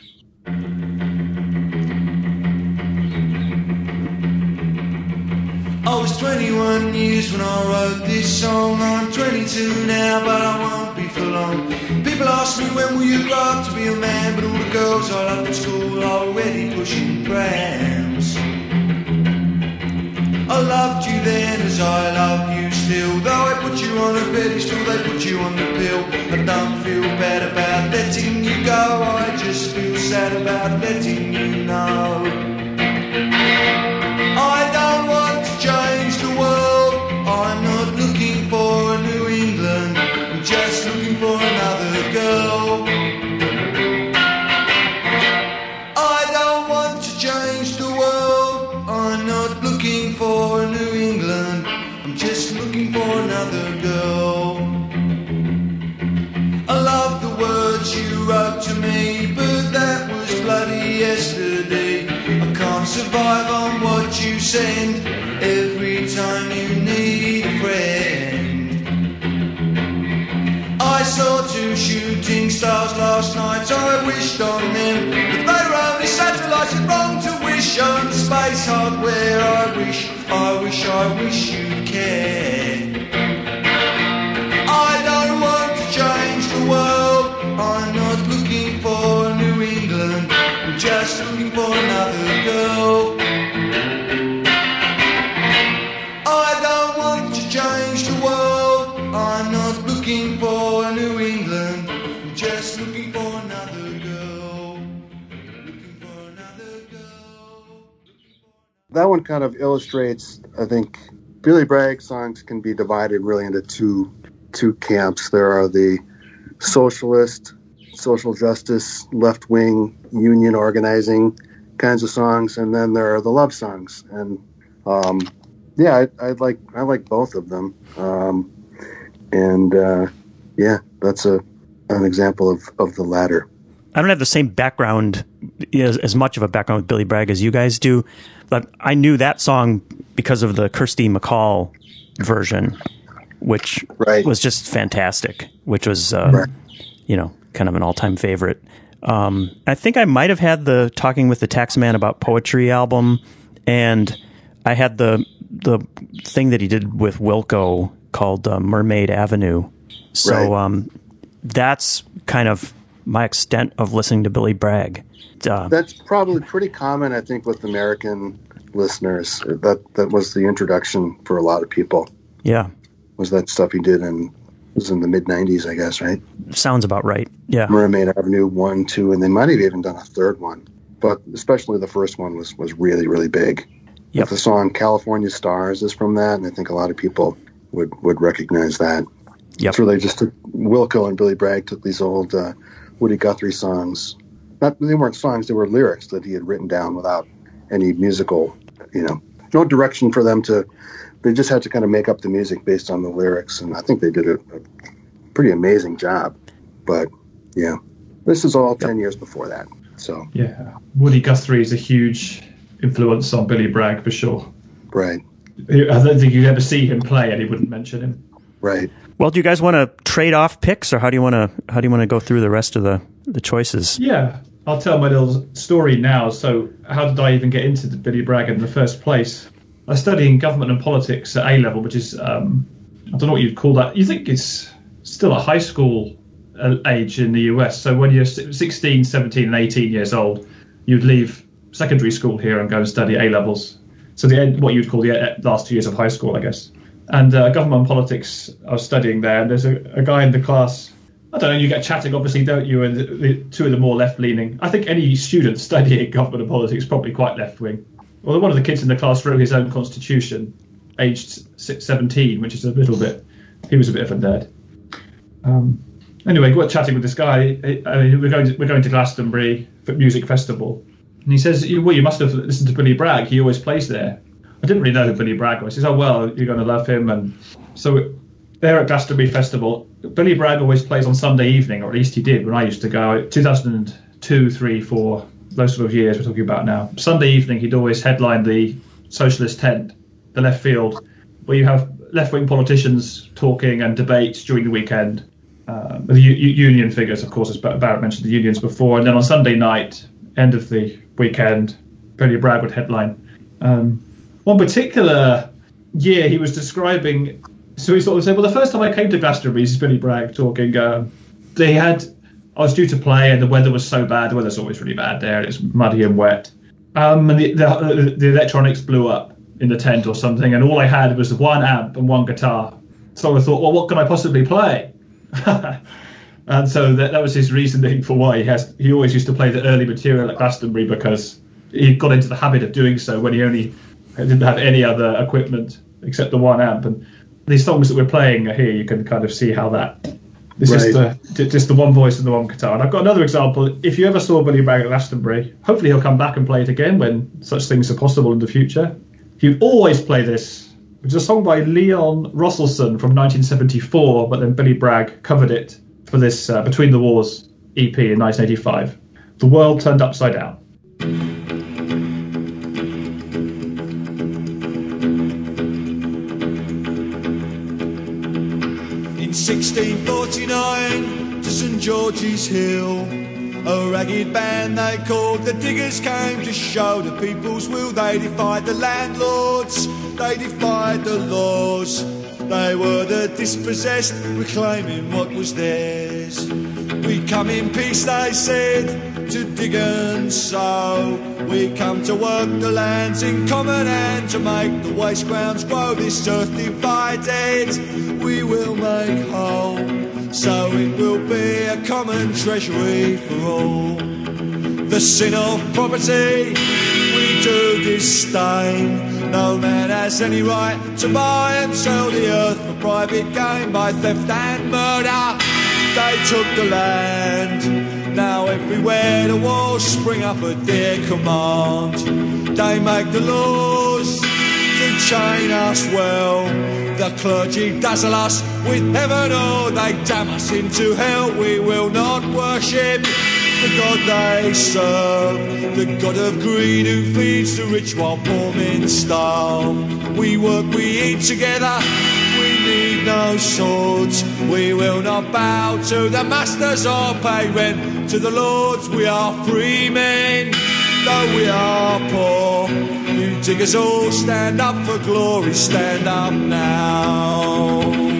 S4: I was twenty-one years when I wrote this song. I'm twenty-two now, but I won't be for long. People ask me, when will you grow up to be a man? But all the girls I loved at school are already pushing prams. I loved you then as I love you still. Though I put you on a pedestal, they put you on the pill. I don't feel bad about letting you go, I just feel sad about letting you know. I don't want to change the world, I'm not looking for a New England, I'm just looking for another girl. I don't want to change the world, I'm not looking for a New England, I'm just looking for another girl. I love the words you wrote to me, but that was bloody yesterday. I can't survive on what you send every time you need a friend. I saw two shooting stars last night, I wished on them, but they were only satellites. It's wrong to wish on space hardware. I wish, I wish, I wish you'd care. I don't want to change the world, I'm not looking for a New England, I'm just looking for another girl. I don't want to change the world, I'm not looking for a New England, I'm just looking for another girl. Looking for another girl.
S2: That one kind of illustrates, I think, Billy Bragg songs can be divided really into two two camps. There are the socialist, social justice, left-wing, union organizing kinds of songs, and then there are the love songs. And um, yeah, I, I like I like both of them. Um, and uh, yeah, that's a an example of, of the latter.
S1: I don't have the same background, as, as much of a background with Billy Bragg as you guys do, but I knew that song because of the Kirsty MacColl version, which
S2: right.
S1: was just fantastic, which was, uh, right. you know, kind of an all-time favorite. Um, I think I might have had the Talking with the Taxman About Poetry album, and I had the the thing that he did with Wilco called uh, Mermaid Avenue. So
S2: Right.
S1: um, that's kind of my extent of listening to Billy Bragg. Uh,
S2: That's probably pretty common, I think, with American listeners. That that was the introduction for a lot of people.
S1: yeah,
S2: Was that stuff he did in was in the mid nineties, I guess, right?
S1: sounds about right. Yeah,
S2: Mermaid Avenue one, two, and they might have even done a third one. But especially the first one was, was really, really big.
S1: Yep.
S2: The song California Stars is from that, and I think a lot of people would, would recognize that.
S1: Yep.
S2: So they just took, Wilco and Billy Bragg took these old uh, Woody Guthrie songs. Not They weren't songs, they were lyrics that he had written down without any musical, you know, no direction for them to, they just had to kind of make up the music based on the lyrics. And I think they did a, a pretty amazing job. But, yeah, this is all ten years before that. So,
S3: Yeah, Woody Guthrie is a huge influence on Billy Bragg for sure.
S2: right,
S3: I don't think you'd ever see him play and he wouldn't mention him.
S2: right.
S1: Well, do you guys want to trade off picks, or how do you want to how do you want to go through the rest of the, the choices?
S3: Yeah, I'll tell my little story now. So how did I even get into the Billy Bragg in the first place? I was studying government and politics at A level, which is, um, I don't know what you'd call that. You think it's still a high school uh, age in the U S. So when you're sixteen, seventeen and eighteen years old, you'd leave secondary school here and go and study A levels. So the end, what you'd call the last two years of high school, I guess. And uh, government and politics, I was studying there, and there's a, a guy in the class. I don't know, you get chatting, obviously, don't you? And the, the two of the more left-leaning. I think any student studying government and politics is probably quite left-wing. Well, one of the kids in the class wrote his own constitution, aged seventeen, which is a little bit, he was a bit of a nerd. Um, anyway, we got chatting with this guy. I mean, we're going to, we're going to Glastonbury for music festival. And he says, well, you must have listened to Billy Bragg. He always plays there. I didn't really know who Billy Bragg was. He says, oh, well, you're going to love him. And so there at Glastonbury Festival, Billy Bragg always plays on Sunday evening, or at least he did when I used to go. two thousand two, three, four, those sort of years we're talking about now. Sunday evening, he'd always headline the Socialist Tent, the left field, where you have left-wing politicians talking and debates during the weekend. Uh, the u- union figures, of course, as Barrett mentioned the unions before. And then on Sunday night, end of the weekend, Billy Bragg would headline. Um, one particular year he was describing, so he sort of said, well, the first time I came to Glastonbury, this is Billy Bragg talking, uh, they had, I was due to play and the weather was so bad, the weather's always really bad there, it's muddy and wet, um, and the, the, the electronics blew up in the tent or something, and all I had was one amp and one guitar. So I thought, well, what can I possibly play? And so that, that was his reasoning for why he has. He always used to play the early material at Glastonbury, because he got into the habit of doing so when he only didn't have any other equipment except the one amp. And these songs that we're playing here, you can kind of see how that. This
S2: Right.
S3: is the just the one voice and the one guitar. And I've got another example. If you ever saw Billy Bragg at Glastonbury, hopefully he'll come back and play it again when such things are possible in the future. He'd always play this, which is a song by Leon Rosselson from nineteen seventy-four, but then Billy Bragg covered it for this uh, Between the Wars E P in nineteen eighty-five. The World Turned Upside Down.
S4: In sixteen forty-nine, to St George's Hill, a ragged band they called the Diggers came to show the people's will. They defied the landlords, they defied the laws. They were the dispossessed, reclaiming what was theirs. We come in peace, they said, to dig and sow. We come to work the lands in common and to make the waste grounds grow. This earth divided, we will make whole. So it will be a common treasury for all. The sin of property we do disdain. No man has any right to buy and sell the earth for private gain. By theft and murder they took the land. Now everywhere the walls spring up at their command. They make the laws to chain us well. The clergy dazzle us with heaven, or they damn us into hell. We will not worship the God they serve, the God of greed who feeds the rich while poor men starve. We work, we eat together, we need no swords. We will not bow to the masters or pay rent to the lords. We are free men, though we are poor. You diggers all stand up for glory, stand up now.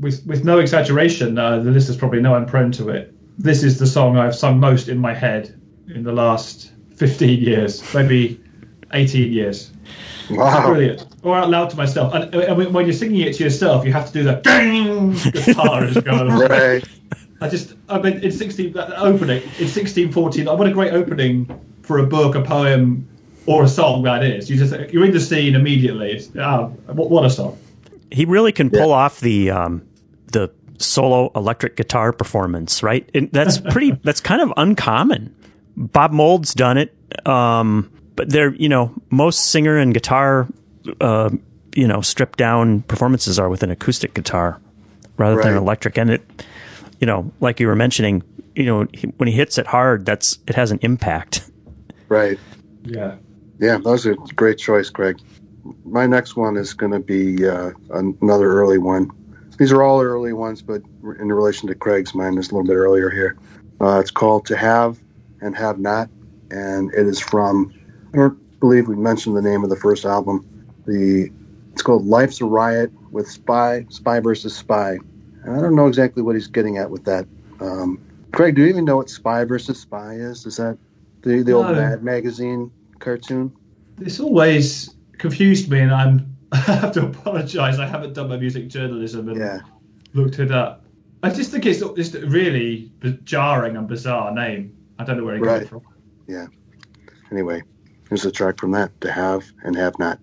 S3: with with no exaggeration, uh, the listeners probably know I'm prone to it. This is the song I've sung most in my head in the last fifteen years, maybe eighteen years.
S2: Wow.
S3: Brilliant. Or out loud to myself. And, and when you're singing it to yourself, you have to do that ding guitar as going along.
S2: Right.
S3: I just, I mean, in sixteen, that opening, in sixteen fourteen, what a great opening for a book, a poem, or a song that is. You just, you're in the scene immediately. It's, ah, what, what a song.
S1: He really can pull
S2: Yeah.
S1: off the um, the solo electric guitar performance, right? And that's pretty. That's kind of uncommon. Bob Mould's done it, um, but they're you know most singer and guitar, uh, you know, stripped down performances are with an acoustic guitar rather than
S2: Right.
S1: electric, and it, you know, like you were mentioning, you know, he, when he hits it hard, that's it has an impact.
S2: Right.
S3: Yeah.
S2: Yeah, that was a great choice, Greg. My next one is going to be uh, another early one. These are all early ones, but in relation to Craig's, mine is a little bit earlier here. Uh, it's called To Have and Have Not, and it is from, I don't believe we mentioned the name of the first album. The It's called Life's a Riot with Spy, Spy versus Spy. And I don't know exactly what he's getting at with that. Um, Craig, do you even know what Spy versus Spy is? Is that the, the old
S3: No.
S2: Mad Magazine cartoon?
S3: This always confused me, and I'm, I have to apologise. I haven't done my music journalism and
S2: Yeah.
S3: looked it up. I just think it's just a really jarring and bizarre name. I don't know where it got
S2: Right.
S3: it from.
S2: Yeah. Anyway, here's a track from that, To Have and Have Not.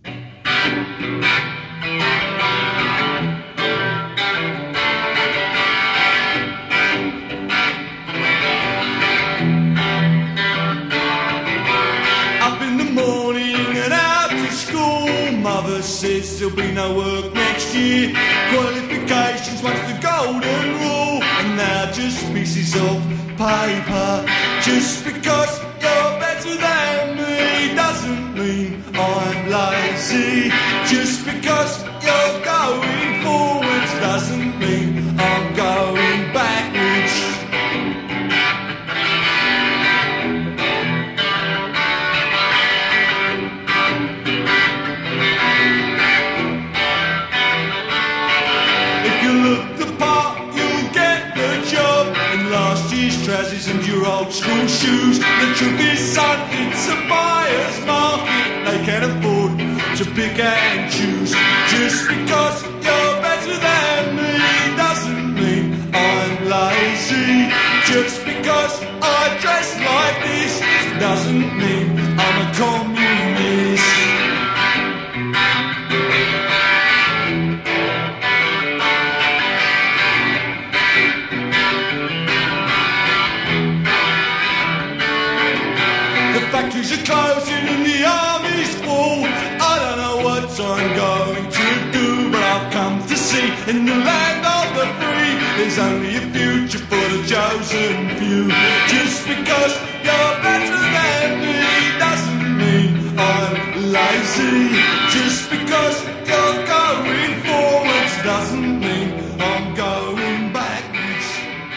S4: Up in the morning and out to school. Mother says there'll be no work next year. Qualifications once the golden rule. And now just pieces of paper. Just because you're better than me doesn't mean I'm lazy. Just because you're going forwards doesn't mean I'm going backwards. If you look the part, you'll get the job. In last year's trousers and your old school shoes. The truth is, son, it's a buyer's market. They can afford to pick and choose. Just because you're better than me doesn't mean I'm lazy. Just because I dress like this doesn't mean I'm a communist. The factories are closing and the army's full. I don't know what I'm going to do, but I've come to see in the land of the free, there's only a future for the chosen few. Just because you're better than me doesn't mean I'm lazy. Just because you're going forwards doesn't mean I'm going backwards.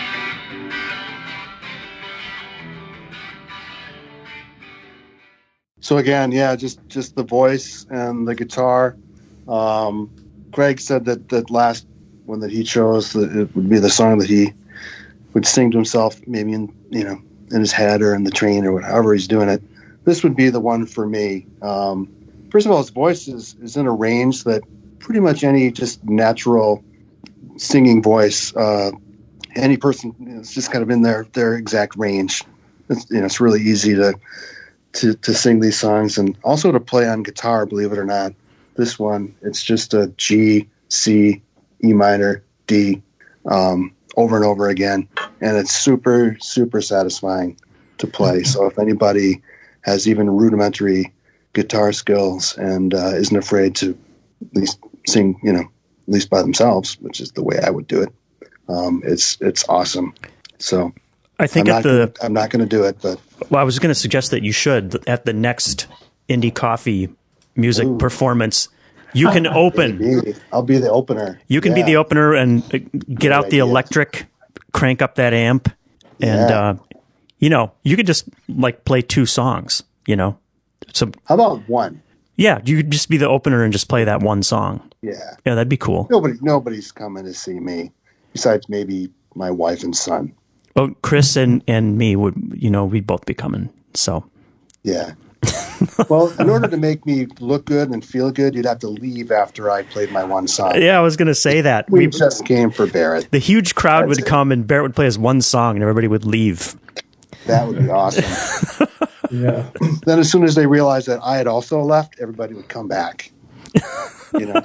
S2: So again, yeah, just just the voice and the guitar. Um, Greg said that that last one that he chose, that it would be the song that he would sing to himself, maybe in you know in his head or in the train or however he's doing it. This would be the one for me. Um, first of all, his voice is is in a range that pretty much any just natural singing voice, uh, any person, you know, it's just kind of in their their exact range. It's, you know, it's really easy to. To, to sing these songs and also to play on guitar, believe it or not. This one, it's just a G, C, E minor, D, um, over and over again. And it's super, super satisfying to play. So if anybody has even rudimentary guitar skills and uh, isn't afraid to at least sing, you know, at least by themselves, which is the way I would do it, um, it's it's awesome. So
S1: I think
S2: I'm
S1: at
S2: not,
S1: the
S2: I'm not going to do it, but
S1: well, I was going to suggest that you should at the next Indie Coffee music
S2: Ooh.
S1: performance. You can open.
S2: maybe I'll be the opener.
S1: You can be
S2: Yeah.
S1: the opener and uh, get out the
S2: idea.
S1: electric, crank up that amp, and
S2: Yeah.
S1: uh, you know you could just like play two songs. You know, so
S2: How about one?
S1: yeah, you could just be the opener and just play that one song.
S2: Yeah.
S1: Yeah, that'd be cool.
S2: Nobody, nobody's coming to see me besides maybe my wife and son.
S1: Well, Chris and, and me would, you know, we'd both be coming. So,
S2: yeah. Well, in order to make me look good and feel good, you'd have to leave after I played my one song.
S1: Yeah, I was going to say that.
S2: We, we just came for Barrett.
S1: The huge crowd
S2: That's
S1: would
S2: it.
S1: come and Barrett would play his one song and everybody would leave.
S2: That would be awesome.
S3: Yeah.
S2: Then as soon as they realized that I had also left, everybody would come back. You know?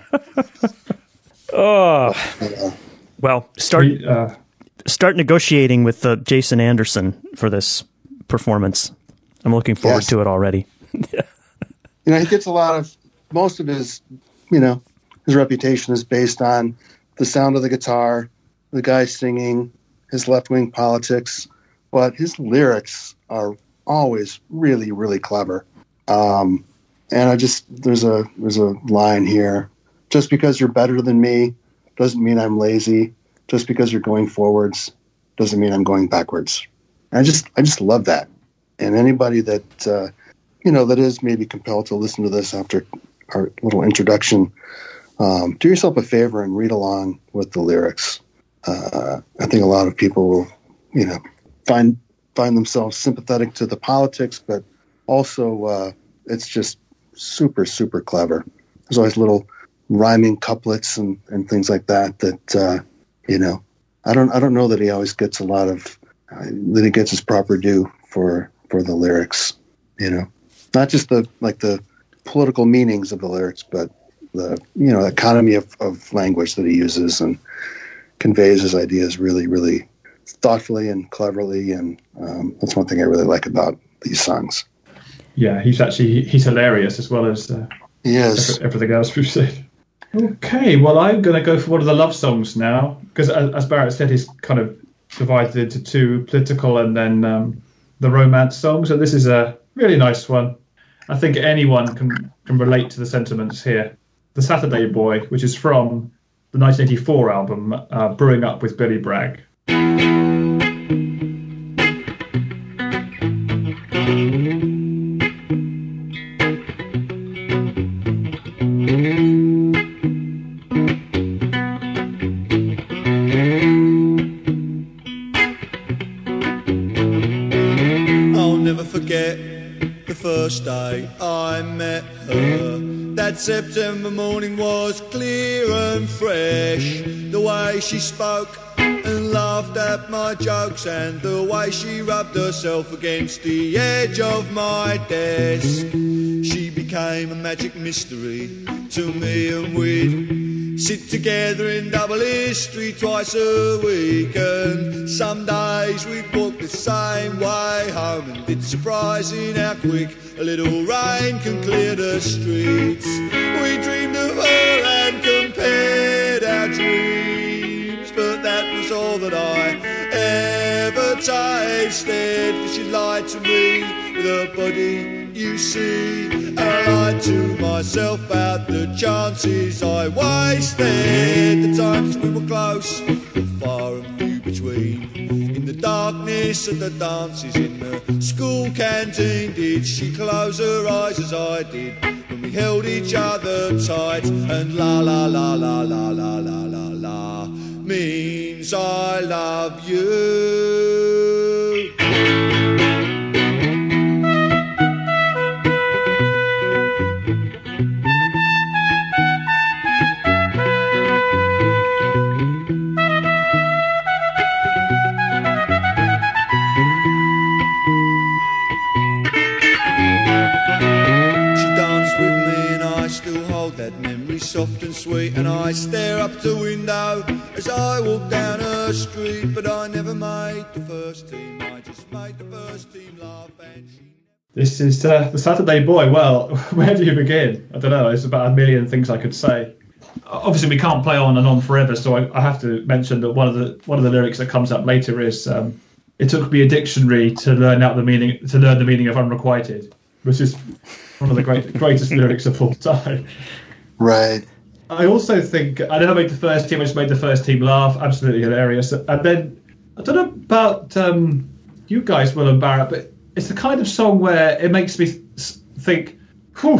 S1: Oh.
S2: Yeah.
S1: Well, start
S3: We, uh,
S1: start negotiating with uh, Jason Anderson for this performance. I'm looking forward
S2: Yes.
S1: to it already.
S2: You know, he gets a lot of, most of his, you know, his reputation is based on the sound of the guitar, the guy singing, his left-wing politics, but his lyrics are always really, really clever. Um, and I just, there's a, there's a line here. Just because you're better than me doesn't mean I'm lazy. Just because you're going forwards doesn't mean I'm going backwards. And I just, I just love that. And anybody that, uh, you know, that is maybe compelled to listen to this after our little introduction, um, do yourself a favor and read along with the lyrics. Uh, I think a lot of people will, you know, find find themselves sympathetic to the politics, but also uh, it's just super, super clever. There's always little rhyming couplets and, and things like that that, uh, you know, I don't I don't know that he always gets a lot of, uh, that he gets his proper due for, for the lyrics, you know. Not just the like the political meanings of the lyrics, but the you know economy of, of language that he uses and conveys his ideas really, really thoughtfully and cleverly, and um, that's one thing I really like about these songs.
S3: yeah, he's actually he's hilarious as well as uh,
S2: He is.
S3: everything else we've said. Okay, well, I'm going to go for one of the love songs now because, as Barrett said, he's kind of divided into two: political and then um, the romance songs. So this is a really nice one. I think anyone can, can relate to the sentiments here. The Saturday Boy, which is from the nineteen eighty-four album, uh, Brewing Up with Billy Bragg.
S4: I'll never forget the first day I met her. That September morning was clear and fresh. The way she spoke and laughed at my jokes, and the way she rubbed herself against the edge of my desk. She became a magic mystery to me, and we'd sit together in double history twice a week. And some days we'd walk the same way home, and it's surprising how quick a little rain can clear the streets. We dreamed of her and compared our dreams, but that was all that I ever tasted. For she lied to me with her body, you see, and I lied to myself about the chances I wasted. The times we were close, but far and few between. In the darkness of the dances in the school canteen, did she close her eyes as I did when we held each other tight? And la la la la la la la la la means I love you. Soft and sweet, and I stare up the window as I walk down her street. But I never made the first team, I just made the first team laugh. And she...
S3: This is uh, the Saturday Boy. Well, where do you begin? I don't know. There's about a million things I could say. Obviously, we can't play on and on forever, so I, I have to mention that one of the one of the lyrics that comes up later is um, "It took me a dictionary to learn out the meaning to learn the meaning of unrequited," which is one of the great greatest lyrics of all time.
S2: Right.
S3: I also think I never made the first team. I just made the first team laugh. Absolutely hilarious. And then I don't know about um, you guys, Will and Barrett, but it's the kind of song where it makes me think, whew,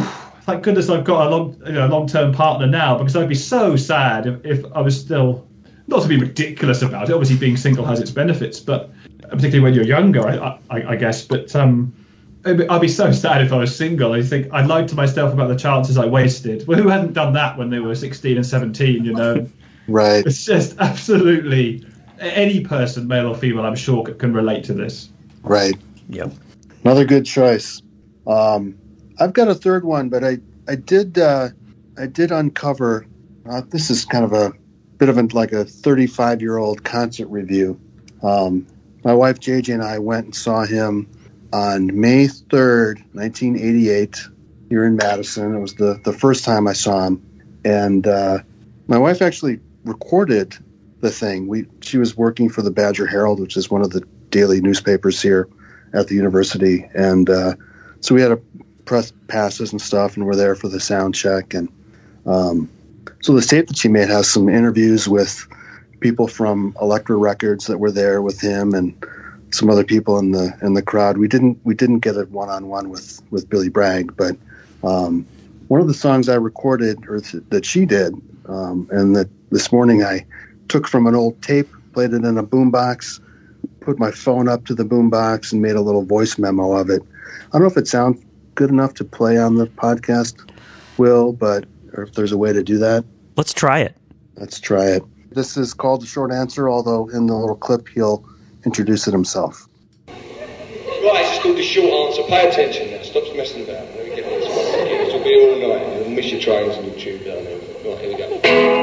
S3: thank goodness I've got a long, you know, long-term partner now, because I'd be so sad if, if I was still, not to be ridiculous about it. Obviously, being single has its benefits, but particularly when you're younger, I, I, I guess. But um, I'd be so sad if I was single. I think I'd lied to myself about the chances I wasted. Well, who hadn't done that when they were sixteen and seventeen? You know,
S2: right?
S3: It's just absolutely any person, male or female, I'm sure can relate to this.
S2: Right.
S1: Yep.
S2: Another good choice. Um, I've got a third one, but I I did uh, I did uncover. Uh, this is kind of a bit of a, like a thirty-five year old concert review. Um, my wife J J and I went and saw him on May third, nineteen eighty-eight, here in Madison. It was the, the first time I saw him. And uh, my wife actually recorded the thing. We She was working for the Badger Herald, which is one of the daily newspapers here at the university. And uh, so we had a press passes and stuff, and we're there for the sound check. And um, so the tape that she made has some interviews with people from Elektra Records that were there with him, and some other people in the in the crowd. We didn't we didn't get a one on one with with Billy Bragg, but um, one of the songs I recorded or th- that she did, um, and that this morning I took from an old tape, played it in a boombox, put my phone up to the boombox, and made a little voice memo of it. I don't know if it sounds good enough to play on the podcast, Will, but or if there's a way to do that.
S1: Let's try it.
S2: Let's try it. This is called The Short Answer, although in the little clip he'll introduce it himself.
S7: Right, it's called The Short Answer. Pay attention now. Stop messing about. Let me get this one. This will be all night. You'll miss your trains and your tube down there. Right, here we go.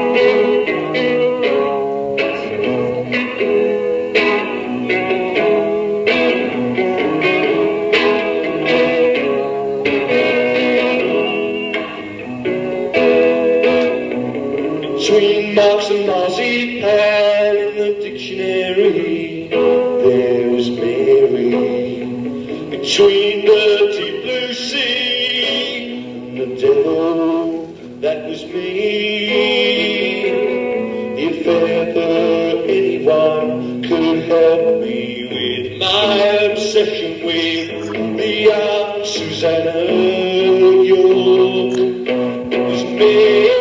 S7: Between Marx and marzipan in the dictionary, there was Mary. Between the deep blue sea and the devil, that was me. If ever anyone could help me with my obsession with the young Susanna York, it was me.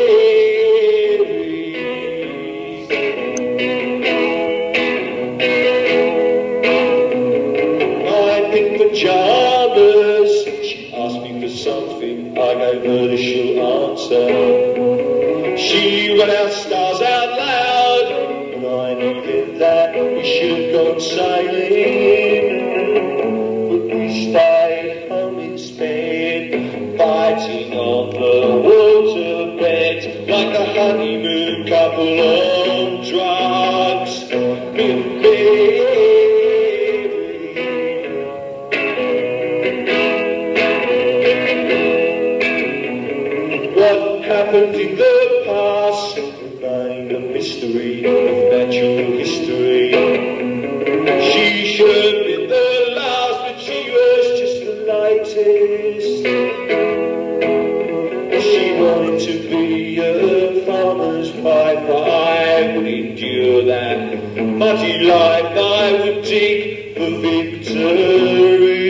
S7: Pajamas. She asked me for something, I gave her the short answer. She read our stars out loud, and I knew then that we should have gone sailing. But we stayed home instead, fighting on the waterbed like a honeymoon couple on drugs. With me. Happened in the past remained a mystery of natural history. She should have been the last, but she was just the latest. She wanted to be a farmer's wife. I would endure that muddy life. I would dig for victory.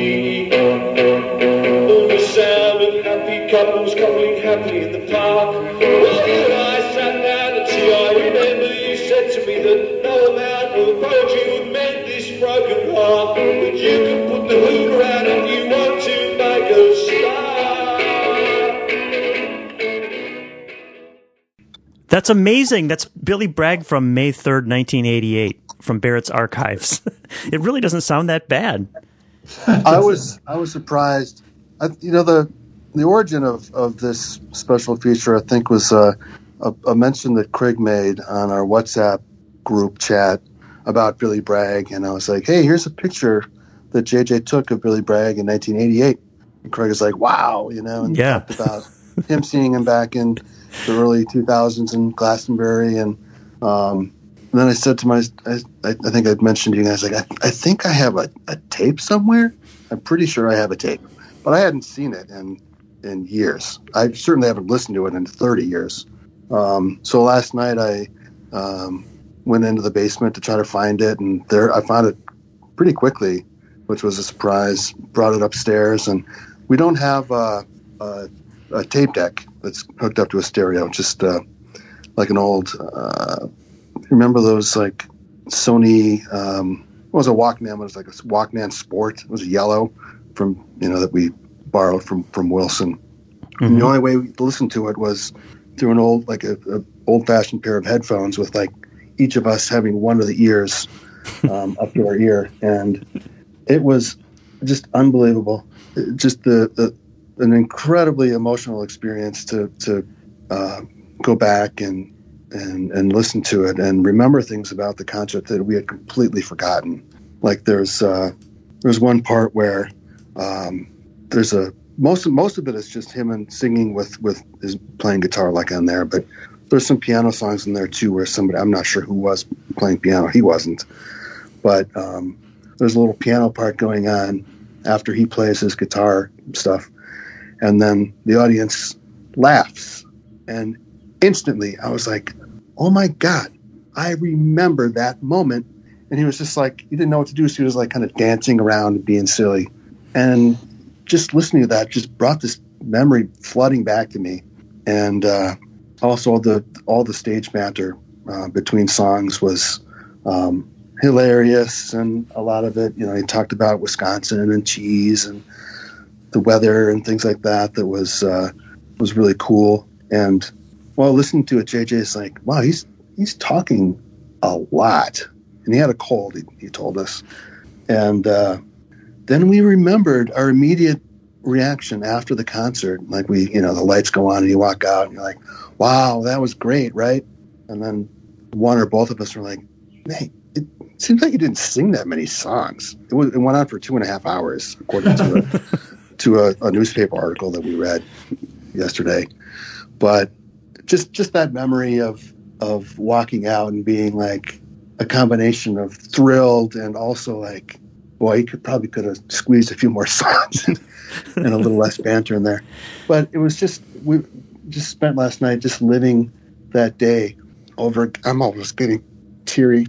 S7: On the sound of happy couples coupling happily in the park. Well, you and I sat down and see, I remember you said to me that no amount of poetry would mend this broken heart, but you can put the hood around if you want to make a start.
S1: That's amazing. That's Billy Bragg from May third, nineteen eighty-eight, from Barrett's Archives. It really doesn't sound that bad.
S2: I was I was surprised. I, you know, the the origin of, of this special feature, I think, was uh, a, a mention that Craig made on our WhatsApp group chat about Billy Bragg, and I was like, "Hey, here's a picture that J J took of Billy Bragg in nineteen eighty-eight." And Craig was like, "Wow," you know, and
S1: yeah.
S2: talked about him seeing him back in the early two thousands in Glastonbury, and um, and then I said to my, I, I think I'd mentioned to you guys, like, I, I think I have a, a tape somewhere. I'm pretty sure I have a tape, but I hadn't seen it in in years. I certainly haven't listened to it in thirty years. Um, so last night I um, went into the basement to try to find it, and there I found it pretty quickly, which was a surprise. Brought it upstairs, and we don't have uh, uh, a tape deck that's hooked up to a stereo, just uh, like an old. Uh, remember those like Sony? Um, what was a Walkman? It was like a Walkman Sport. It was yellow, from you know that we borrowed from from Wilson. Mm-hmm. And the only way we listened to it was through an old like a, a old fashioned pair of headphones with like each of us having one of the ears um, up to our ear, and it was just unbelievable. It, just the, the an incredibly emotional experience to to uh, go back and, and and listen to it and remember things about the concert that we had completely forgotten. Like there's uh, there's one part where um, there's a most of, most of it is just him and singing with with his playing guitar like on there, but there's some piano songs in there too where somebody, I'm not sure who was playing piano, he wasn't, but um, there's a little piano part going on after he plays his guitar stuff, and then the audience laughs, and instantly I was like, oh my God, I remember that moment. And he was just like, he didn't know what to do, so he was like kind of dancing around and being silly, and just listening to that just brought this memory flooding back to me. And uh, also the all the stage banter uh, between songs was um, hilarious, and a lot of it, you know, he talked about Wisconsin and cheese and the weather and things like that. That was uh, was really cool. And while listening to it, J J's like, wow, he's he's talking a lot, and he had a cold. He, he told us, and uh, then we remembered our immediate reaction after the concert. Like we, you know, the lights go on and you walk out and you're like, wow, that was great, right? And then one or both of us were like, hey, it seems like you didn't sing that many songs. It, was, it went on for two and a half hours, according to a, to a, a newspaper article that we read yesterday. But just just that memory of of walking out and being like a combination of thrilled and also like, boy, he could probably could have squeezed a few more songs and a little less banter in there. But it was just, we just spent last night just living that day over. I'm almost getting teary.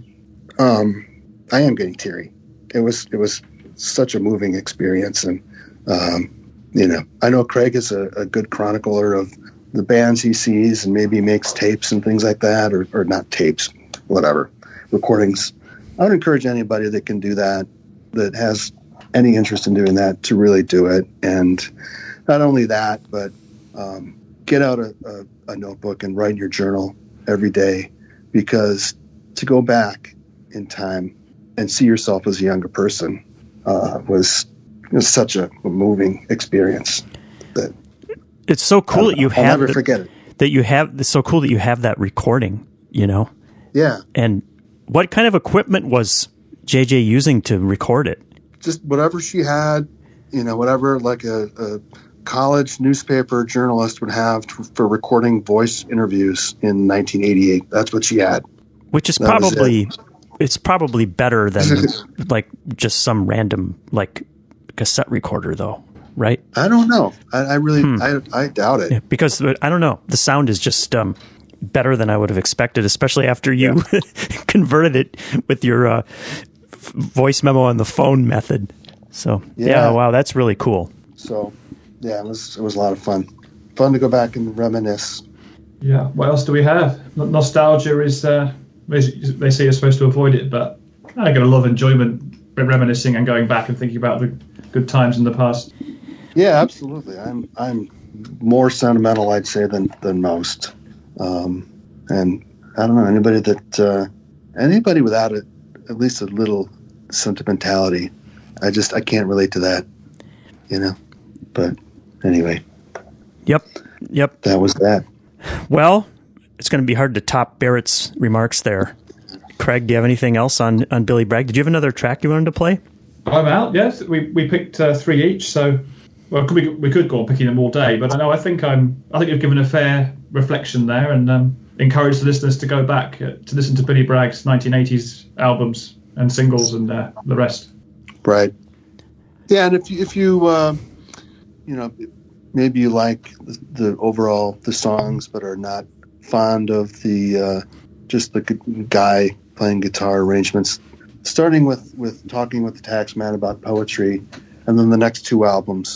S2: Um, I am getting teary. It was, it was such a moving experience. And, um, you know, I know Craig is a, a good chronicler of the bands he sees, and maybe makes tapes and things like that, or, or not tapes, whatever, recordings. I would encourage anybody that can do that, that has any interest in doing that, to really do it. And not only that, but um, get out a, a, a notebook and write in your journal every day, because to go back in time and see yourself as a younger person uh, was, was such a moving experience. That
S1: it's so cool that you
S2: I'll
S1: have
S2: never
S1: that,
S2: forget it.
S1: that you have. It's so cool that you have that recording. You know.
S2: Yeah.
S1: And what kind of equipment was J J using to record it?
S2: Just whatever she had, you know, whatever like a, a college newspaper journalist would have to, for recording voice interviews in nineteen eighty-eight. That's what she had. Which is
S1: that probably, it. it's probably better than like just some random like cassette recorder, though, right?
S2: I don't know. I, I really, hmm. I, I doubt it.
S1: Yeah, because I don't know. The sound is just um, better than I would have expected, especially after you yeah. converted it with your uh, f- voice memo on the phone method. So yeah. yeah, wow, that's really cool.
S2: So yeah, it was it was a lot of fun. Fun to go back and reminisce.
S3: Yeah. What else do we have? N- nostalgia is uh, they say you're supposed to avoid it, but I get a lot of enjoyment reminiscing and going back and thinking about the good times in the past.
S2: Yeah, absolutely. I'm I'm more sentimental, I'd say, than than most. Um, and I don't know, anybody that uh, anybody without it, at least a little sentimentality, I just I can't relate to that, you know. But anyway.
S1: Yep. Yep.
S2: That was that.
S1: Well, it's going to be hard to top Barrett's remarks there. Craig, do you have anything else on, on Billy Bragg? Did you have another track you wanted to play?
S3: I'm out. Yes, we we picked uh, three each, so well, we we could go on picking them all day, but I know I think I'm I think you've given a fair reflection there, and um, encourage the listeners to go back uh, to listen to Billy Bragg's nineteen eighties albums and singles and uh, the rest.
S2: Right. Yeah, and if you if you uh, you know, maybe you like the, the overall the songs, but are not fond of the uh, just the guy playing guitar arrangements. Starting with, with Talking with the Taxman about poetry, and then the next two albums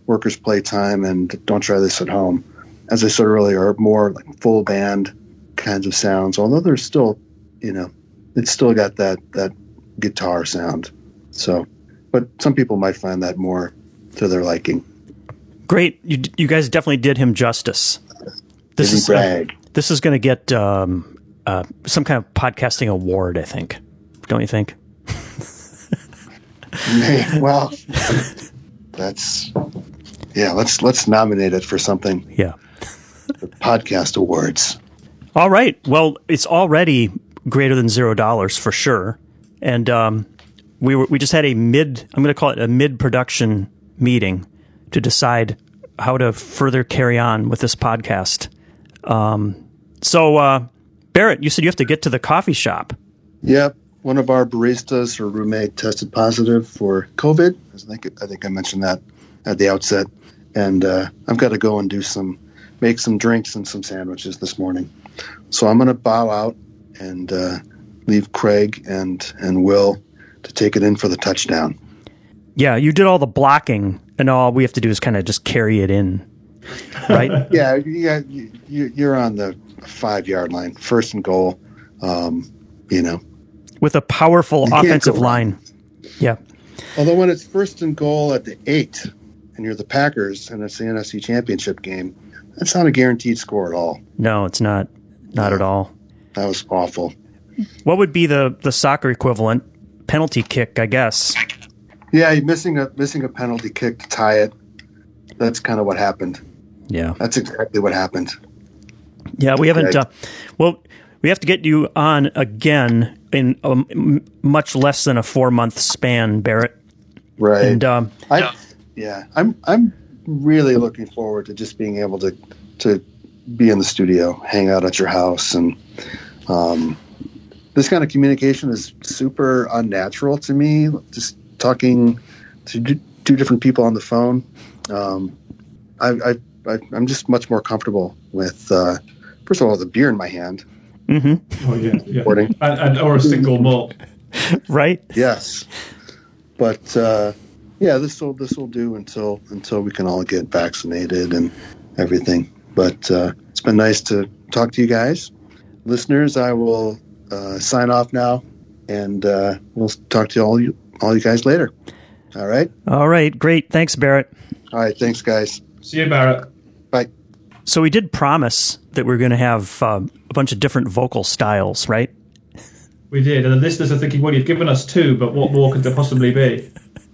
S2: Workers' Playtime and Don't Try This at Home, as I said earlier, are more like full band kinds of sounds, although there's still, you know, it's still got that, that guitar sound. So, but some people might find that more to their liking.
S1: Great. You, you guys definitely did him justice. This
S2: Billy
S1: is
S2: Bragg.
S1: Uh, this is going to get um, uh, some kind of podcasting award, I think. Don't you think?
S2: Well, that's yeah. Let's let's nominate it for something.
S1: Yeah.
S2: The podcast awards.
S1: All right. Well, it's already greater than zero dollars for sure, and um, we were we just had a mid. I'm going to call it a mid production meeting to decide how to further carry on with this podcast. Um, so, uh, Barrett, you said you have to get to the coffee shop.
S2: Yep. One of our baristas, her roommate, tested positive for COVID. I think I think I mentioned that at the outset, and uh, I've got to go and do some, make some drinks and some sandwiches this morning. So I'm going to bow out and uh, leave Craig and and Will to take it in for the touchdown.
S1: Yeah, you did all the blocking, and all we have to do is kind of just carry it in, right?
S2: Yeah, yeah, you, you're on the five yard line, first and goal. Um, you know.
S1: With a powerful
S2: You can't
S1: offensive
S2: go wrong.
S1: line. Yeah.
S2: Although when it's first and goal at the eight, and you're the Packers, and it's the N F C Championship game, that's not a guaranteed score at all.
S1: No, it's not. Not
S2: Yeah.
S1: at all.
S2: That was awful.
S1: What would be the, the soccer equivalent? Penalty kick, I guess.
S2: Yeah, you're missing a missing a penalty kick to tie it. That's kind of what happened.
S1: Yeah.
S2: That's exactly what happened.
S1: Yeah, we haven't.
S2: Okay.
S1: Uh, well, we have to get you on again in a m- much less than a four month span, Barrett.
S2: Right.
S1: And um,
S2: I, yeah. yeah, I'm I'm really looking forward to just being able to to be in the studio, hang out at your house, and um, this kind of communication is super unnatural to me. Just talking to d- two different people on the phone. Um, I, I, I I'm just much more comfortable with uh, first of all the beer in my hand.
S1: mm-hmm.
S3: Oh yeah, yeah.
S2: Recording.
S3: And, and or a single malt.
S1: right?
S2: Yes, but uh, yeah, this will this will do until until we can all get vaccinated and everything. But uh, it's been nice to talk to you guys, listeners. I will uh, sign off now, and uh, we'll talk to all you all you guys later. All right.
S1: All right. Great. Thanks, Barrett.
S2: All right. Thanks, guys.
S3: See you, Barrett.
S2: Bye.
S1: So we did promise that we are going to have uh, a bunch of different vocal styles, right?
S3: We did, and the listeners are thinking, well, you've given us two, but what more could there possibly be?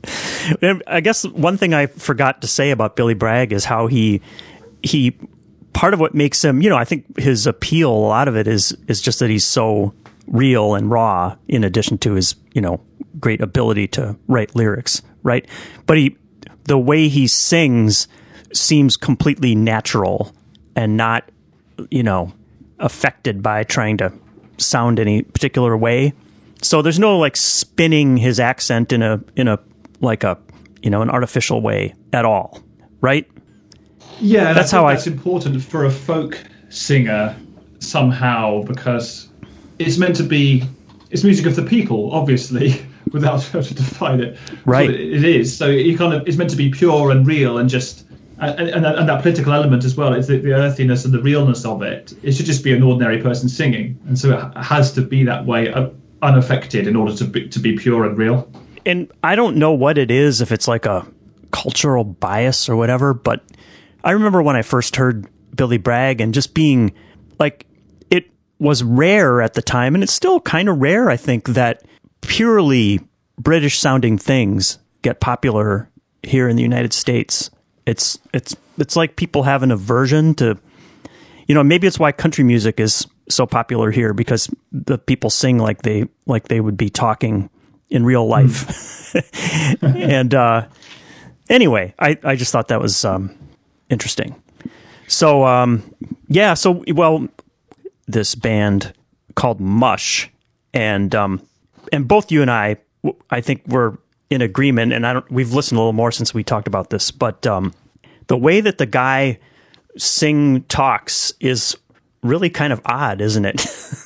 S1: And I guess one thing I forgot to say about Billy Bragg is how he he part of what makes him, you know, I think his appeal, a lot of it is is just that he's so real and raw, in addition to his, you know, great ability to write lyrics, right? But he the way he sings seems completely natural and not, you know, affected by trying to sound any particular way. So there's no like spinning his accent in a in a like a, you know, an artificial way at all, right?
S3: Yeah, and
S1: That's
S3: I think
S1: how I-
S3: that's important for a folk singer somehow, because it's meant to be it's music of the people, obviously, without trying to define it. That's
S1: Right.
S3: what it is. So it kind of it's meant to be pure and real and just and, and, and that political element as well. It's the, the earthiness and the realness of it. It should just be an ordinary person singing, and so it has to be that way, uh, unaffected, in order to be, to be pure and real.
S1: And I don't know what it is, if it's like a cultural bias or whatever, but I remember when I first heard Billy Bragg and just being like, it was rare at the time, and it's still kind of rare, I think, that purely British sounding things get popular here in the United States. It's it's it's like people have an aversion to, you know, maybe it's why country music is so popular here, because the people sing like they like they would be talking in real life. and uh, anyway, I, I just thought that was um, interesting. So um, yeah, so well, this band called Mush, and um, and both you and I, I think we're in agreement, and I don't. We've listened a little more since we talked about this, but um, the way that the guy sing talks is really kind of odd, isn't it?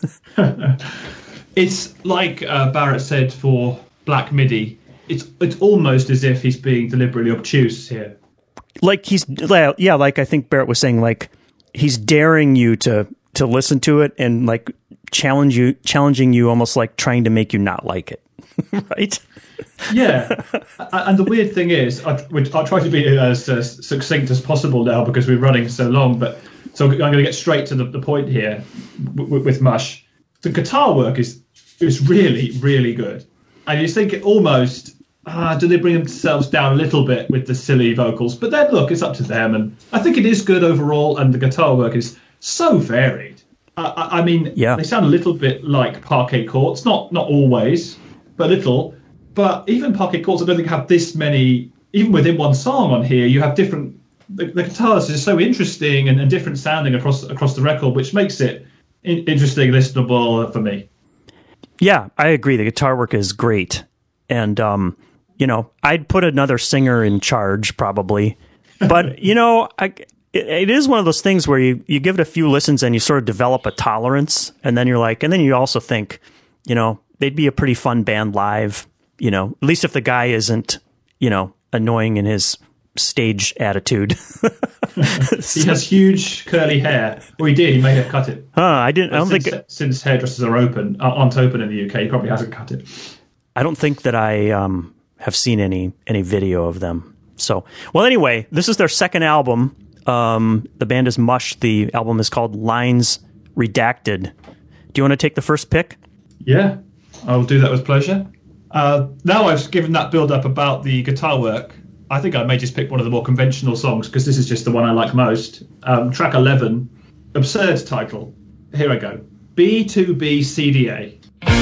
S3: It's like uh, Barrett said for Black Midi. It's it's almost as if he's being deliberately obtuse here.
S1: like he's yeah, like I think Barrett was saying, like he's daring you to to listen to it and like challenge you, challenging you, almost like trying to make you not like it, right?
S3: Yeah, and the weird thing is, I, I'll try to be as uh, succinct as possible now because we're running so long. But so I'm going to get straight to the, the point here w- w- with Mush. The guitar work is is really, really good, and you think it almost. Ah, do they bring themselves down a little bit with the silly vocals? But then, look, it's up to them. And I think it is good overall, and the guitar work is so varied. Uh, I, I mean,
S1: yeah.
S3: They sound a little bit like Parquet Courts. Not not always, but a little. But even Parquet Courts, I don't think have this many, even within one song on here, you have different, the, the guitars are so interesting and, and different sounding across across the record, which makes it in, interesting, listenable for me.
S1: Yeah, I agree. The guitar work is great. And, um, you know, I'd put another singer in charge probably, but you know, I, it, it is one of those things where you, you give it a few listens and you sort of develop a tolerance, and then you're like, and then you also think, you know, they'd be a pretty fun band live, you know, at least if the guy isn't, you know, annoying in his stage attitude.
S3: He has huge curly hair. Well, he did. He may have cut it.
S1: Huh, I didn't, I don't
S3: since,
S1: think,
S3: since hairdressers are open, aren't open in the U K, he probably hasn't cut it.
S1: I don't think that I, um, have seen any, any video of them. So, well, anyway, this is their second album. Um, the band is Mush. The album is called Lines Redacted. Do you want to take the first pick?
S3: Yeah, I'll do that with pleasure. Uh, now I've given that build-up about the guitar work, I think I may just pick one of the more conventional songs because this is just the one I like most. Um, track eleven, absurd title. Here I go. B two B C D A.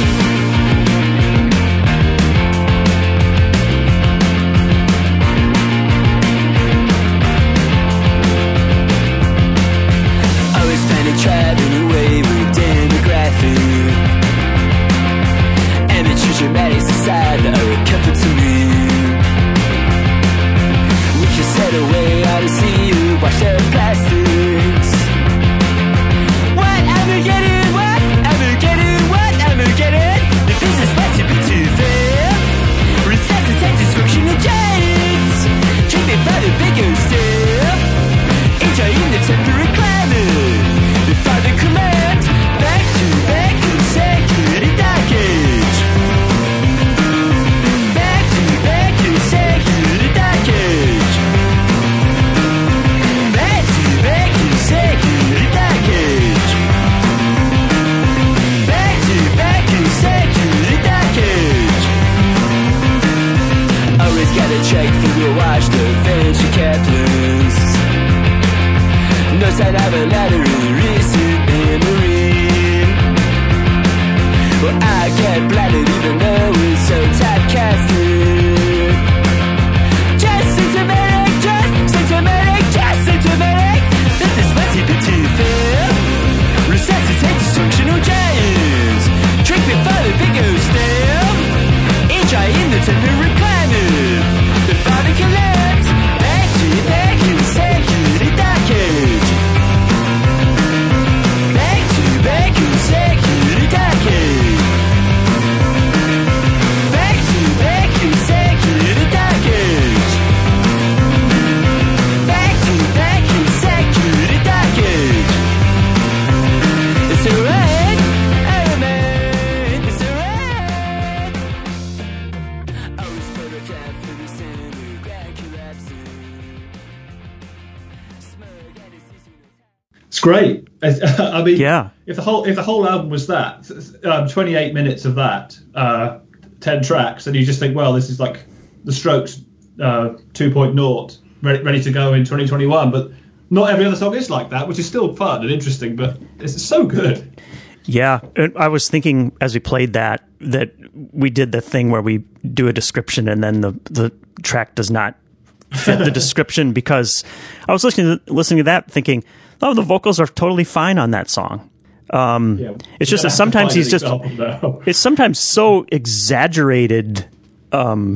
S3: Great. I mean,
S1: yeah. If
S3: the whole if the whole album was that, um, twenty-eight minutes of that, uh, ten tracks, and you just think, well, this is like the Strokes uh, two point oh, ready, ready to go in twenty twenty-one. But not every other song is like that, which is still fun and interesting. But it's so good.
S1: Yeah, I was thinking as we played that that we did the thing where we do a description and then the the track does not fit the description, because I was listening to, listening to that thinking, oh, the vocals are totally fine on that song. Um, yeah, it's just that sometimes he's just, example, it's sometimes so exaggerated. Um,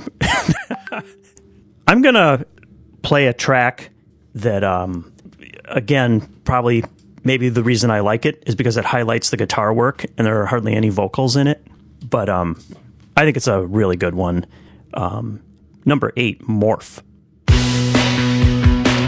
S1: I'm going to play a track that, um, again, probably maybe the reason I like it is because it highlights the guitar work and there are hardly any vocals in it. But um, I think it's a really good one. Um, number eight, Morph.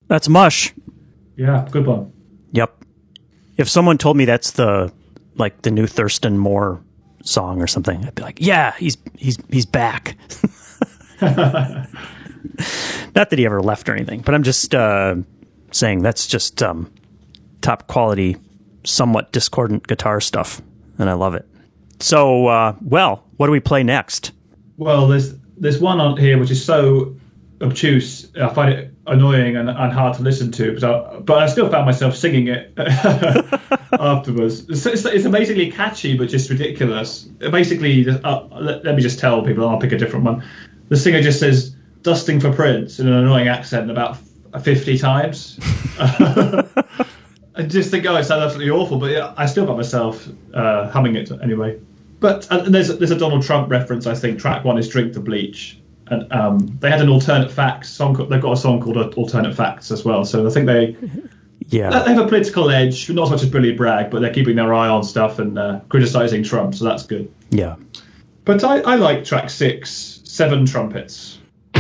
S1: That's Mush.
S3: Yeah, good one.
S1: Yep. If someone told me that's the like the new Thurston Moore song or something, I'd be like, yeah, he's he's he's back. Not that he ever left or anything, but I'm just uh, saying that's just um, top quality, somewhat discordant guitar stuff, and I love it. So, uh, well, what do we play next?
S3: Well, there's there's one on here which is so obtuse, I find it annoying and, and hard to listen to, but I, but I still found myself singing it afterwards. It's, it's, it's amazingly catchy, but just ridiculous. Basically, uh, let, let me just tell people, I'll pick a different one. The singer just says, "Dusting for Prince" in an annoying accent about fifty times. I just think, oh, it sounds absolutely awful, but yeah, I still got myself uh, humming it anyway. But uh, there's, there's a Donald Trump reference, I think. Track one is "Drink the Bleach." And um, they had an alternate facts song. They've got a song called Alternate Facts as well. So I think they,
S1: yeah,
S3: they have a political edge, not as much as Billy Bragg, but they're keeping their eye on stuff and uh, criticizing Trump. So that's good.
S1: Yeah.
S3: But I, I like track six, Seven Trumpets.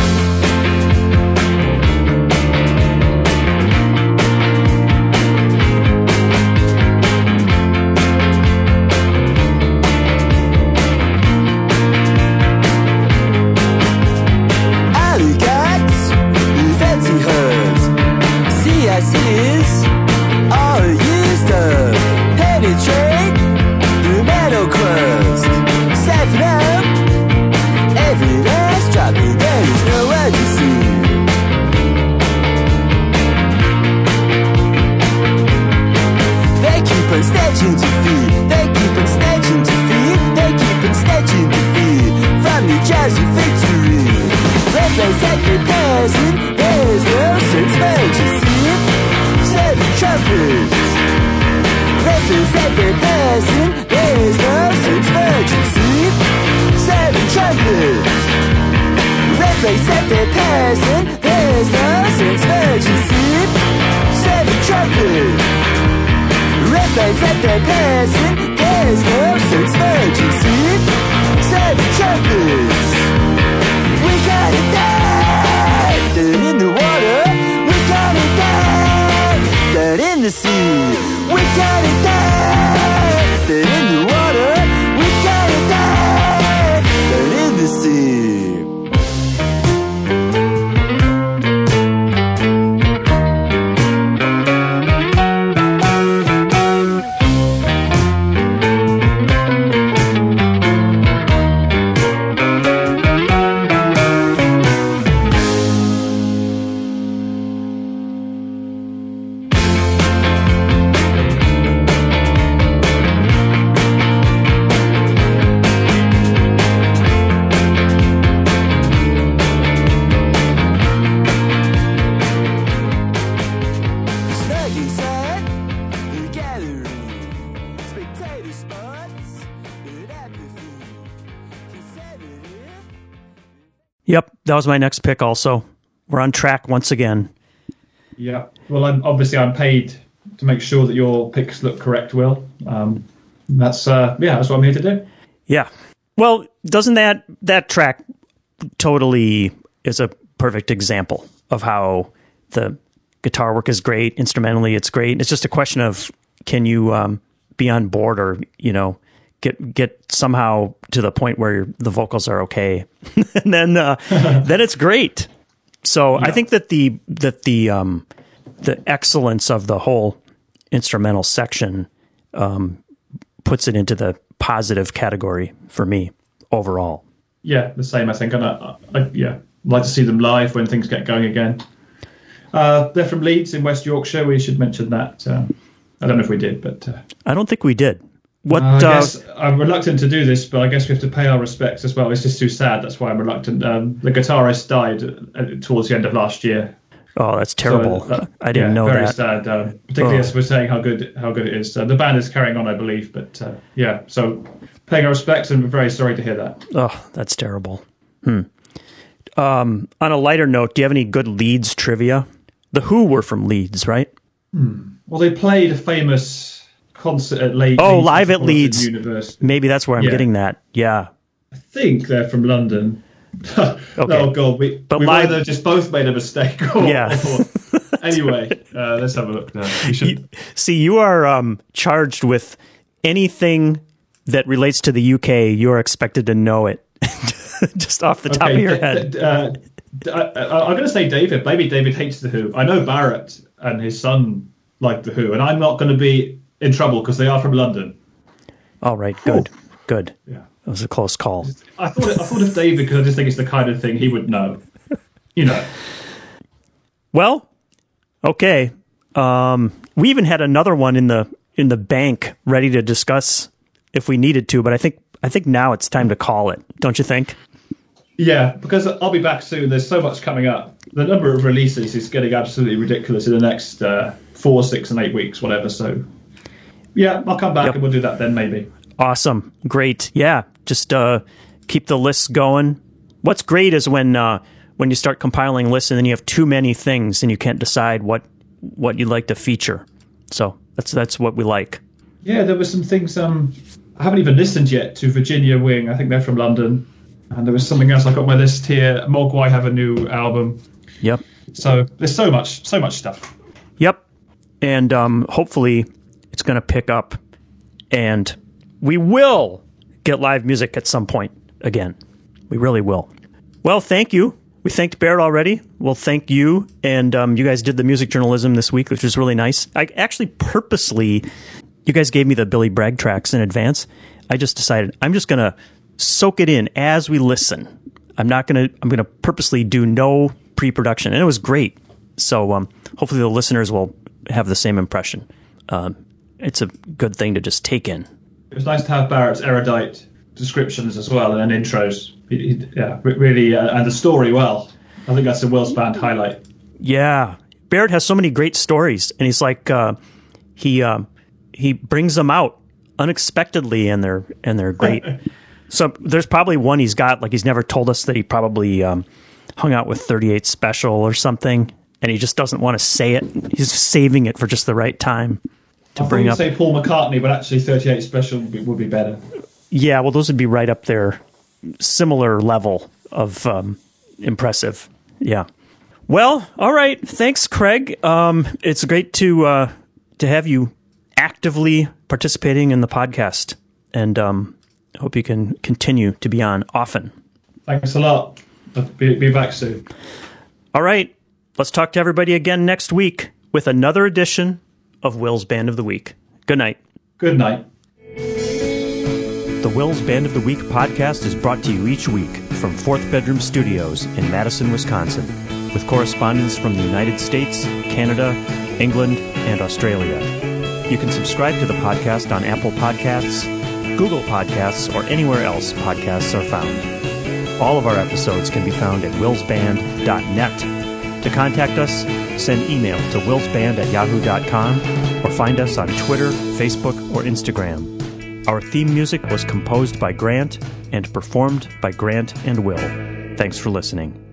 S1: Yep, that was my next pick also. We're on track once again.
S3: Yeah, well, I'm, obviously I'm paid to make sure that your picks look correct, Will. Um, that's, uh, yeah, that's what I'm here to do.
S1: Yeah. Well, doesn't that, that track totally is a perfect example of how the guitar work is great, instrumentally it's great. It's just a question of, can you um, be on board or, you know, get get somehow to the point where the vocals are okay, and then uh, then it's great. So yeah. I think that the that the um, the excellence of the whole instrumental section um, puts it into the positive category for me overall.
S3: Yeah, the same I think, and I, I, yeah, I'd like to see them live when things get going again. Uh, they're from Leeds in West Yorkshire. We should mention that. Uh, I don't know if we did, but uh,
S1: I don't think we did. What?
S3: Uh, I
S1: uh,
S3: guess I'm reluctant to do this, but I guess we have to pay our respects as well. It's just too sad. That's why I'm reluctant. Um, the guitarist died uh, towards the end of last year.
S1: Oh, that's terrible. So, uh, I didn't
S3: yeah,
S1: know
S3: very
S1: that.
S3: Very sad, uh, particularly
S1: oh.
S3: as we're saying how good how good it is. Uh, the band is carrying on, I believe, but uh, yeah. So paying our respects, and we're very sorry to hear that.
S1: Oh, that's terrible. Hmm. Um, on a lighter note, do you have any good Leeds trivia? The Who were from Leeds, right?
S3: Hmm. Well, they played a famous concert at Leeds.
S1: Oh, live at Leeds.
S3: University.
S1: Maybe that's where I'm
S3: yeah.
S1: getting that. Yeah.
S3: I think they're from London.
S1: Okay.
S3: Oh god, we
S1: But
S3: we
S1: live-
S3: either just both made a mistake. Or,
S1: Yeah.
S3: or- anyway, uh, let's have a look now. We should.
S1: You- see, you are um, charged with anything that relates to the U K. You are expected to know it just off the top of your
S3: d-
S1: head.
S3: d- uh, d- I, I, I'm going to say David. Maybe David hates the Who. I know Barrett and his son like the Who, and I'm not going to be in trouble because they are from London.
S1: All right, good, good.
S3: Yeah.
S1: That was a close call.
S3: I thought I thought of David because I just think it's the kind of thing he would know. You know.
S1: Well, okay. Um, we even had another one in the in the bank ready to discuss if we needed to, but I think I think now it's time to call it. Don't you think?
S3: Yeah, because I'll be back soon. There's so much coming up. The number of releases is getting absolutely ridiculous in the next uh, four, six, and eight weeks, whatever. So, yeah, I'll come back
S1: Yep.
S3: and we'll do that then, maybe.
S1: Awesome. Great. Yeah. Just uh, keep the lists going. What's great is when uh, when you start compiling lists and then you have too many things and you can't decide what what you'd like to feature. So that's that's what we like.
S3: Yeah, there were some things. Um, I haven't even listened yet to Virginia Wing. I think they're from London. And there was something else I got on my list here. Mogwai have a new album.
S1: Yep.
S3: So there's so much, so much stuff.
S1: Yep. And um, hopefully it's going to pick up and we will get live music at some point again. We really will. Well, thank you. We thanked Barrett already. We'll thank you. And um, you guys did the music journalism this week, which was really nice. I actually purposely, you guys gave me the Billy Bragg tracks in advance. I just decided I'm just going to soak it in as we listen. I'm not going to, I'm going to purposely do no pre-production. And it was great. So um, hopefully the listeners will have the same impression. Um, it's a good thing to just take in.
S3: It was nice to have Barrett's erudite descriptions as well and intros. He, he, yeah, re- really, uh, and the story. Well, I think that's a Will's Band highlight.
S1: Yeah, Barrett has so many great stories, and he's like uh, he um, he brings them out unexpectedly, and they're and they're great. So there's probably one he's got, like he's never told us that he probably um, hung out with thirty-eight Special or something, and he just doesn't want to say it. He's saving it for just the right time to
S3: I
S1: bring
S3: thought
S1: up.
S3: you'd say Paul McCartney, but actually thirty-eight Special would be, would be better.
S1: Yeah, well, those would be right up there, similar level of um, impressive. Yeah. Well, all right. Thanks, Craig. Um, it's great to uh, to have you actively participating in the podcast, and um, I hope you can continue to be on often.
S3: Thanks a lot. I'll be, be back soon.
S1: All right. Let's talk to everybody again next week with another edition of Will's Band of the Week. Good night.
S3: Good night.
S1: The Will's Band of the Week podcast is brought to you each week from Fourth Bedroom Studios in Madison, Wisconsin, with correspondents from the United States, Canada, England, and Australia. You can subscribe to the podcast on Apple Podcasts, Google Podcasts, or anywhere else podcasts are found. All of our episodes can be found at wills band dot net. To contact us, send email to willsband at yahoo dot com or find us on Twitter, Facebook, or Instagram. Our theme music was composed by Grant and performed by Grant and Will. Thanks for listening.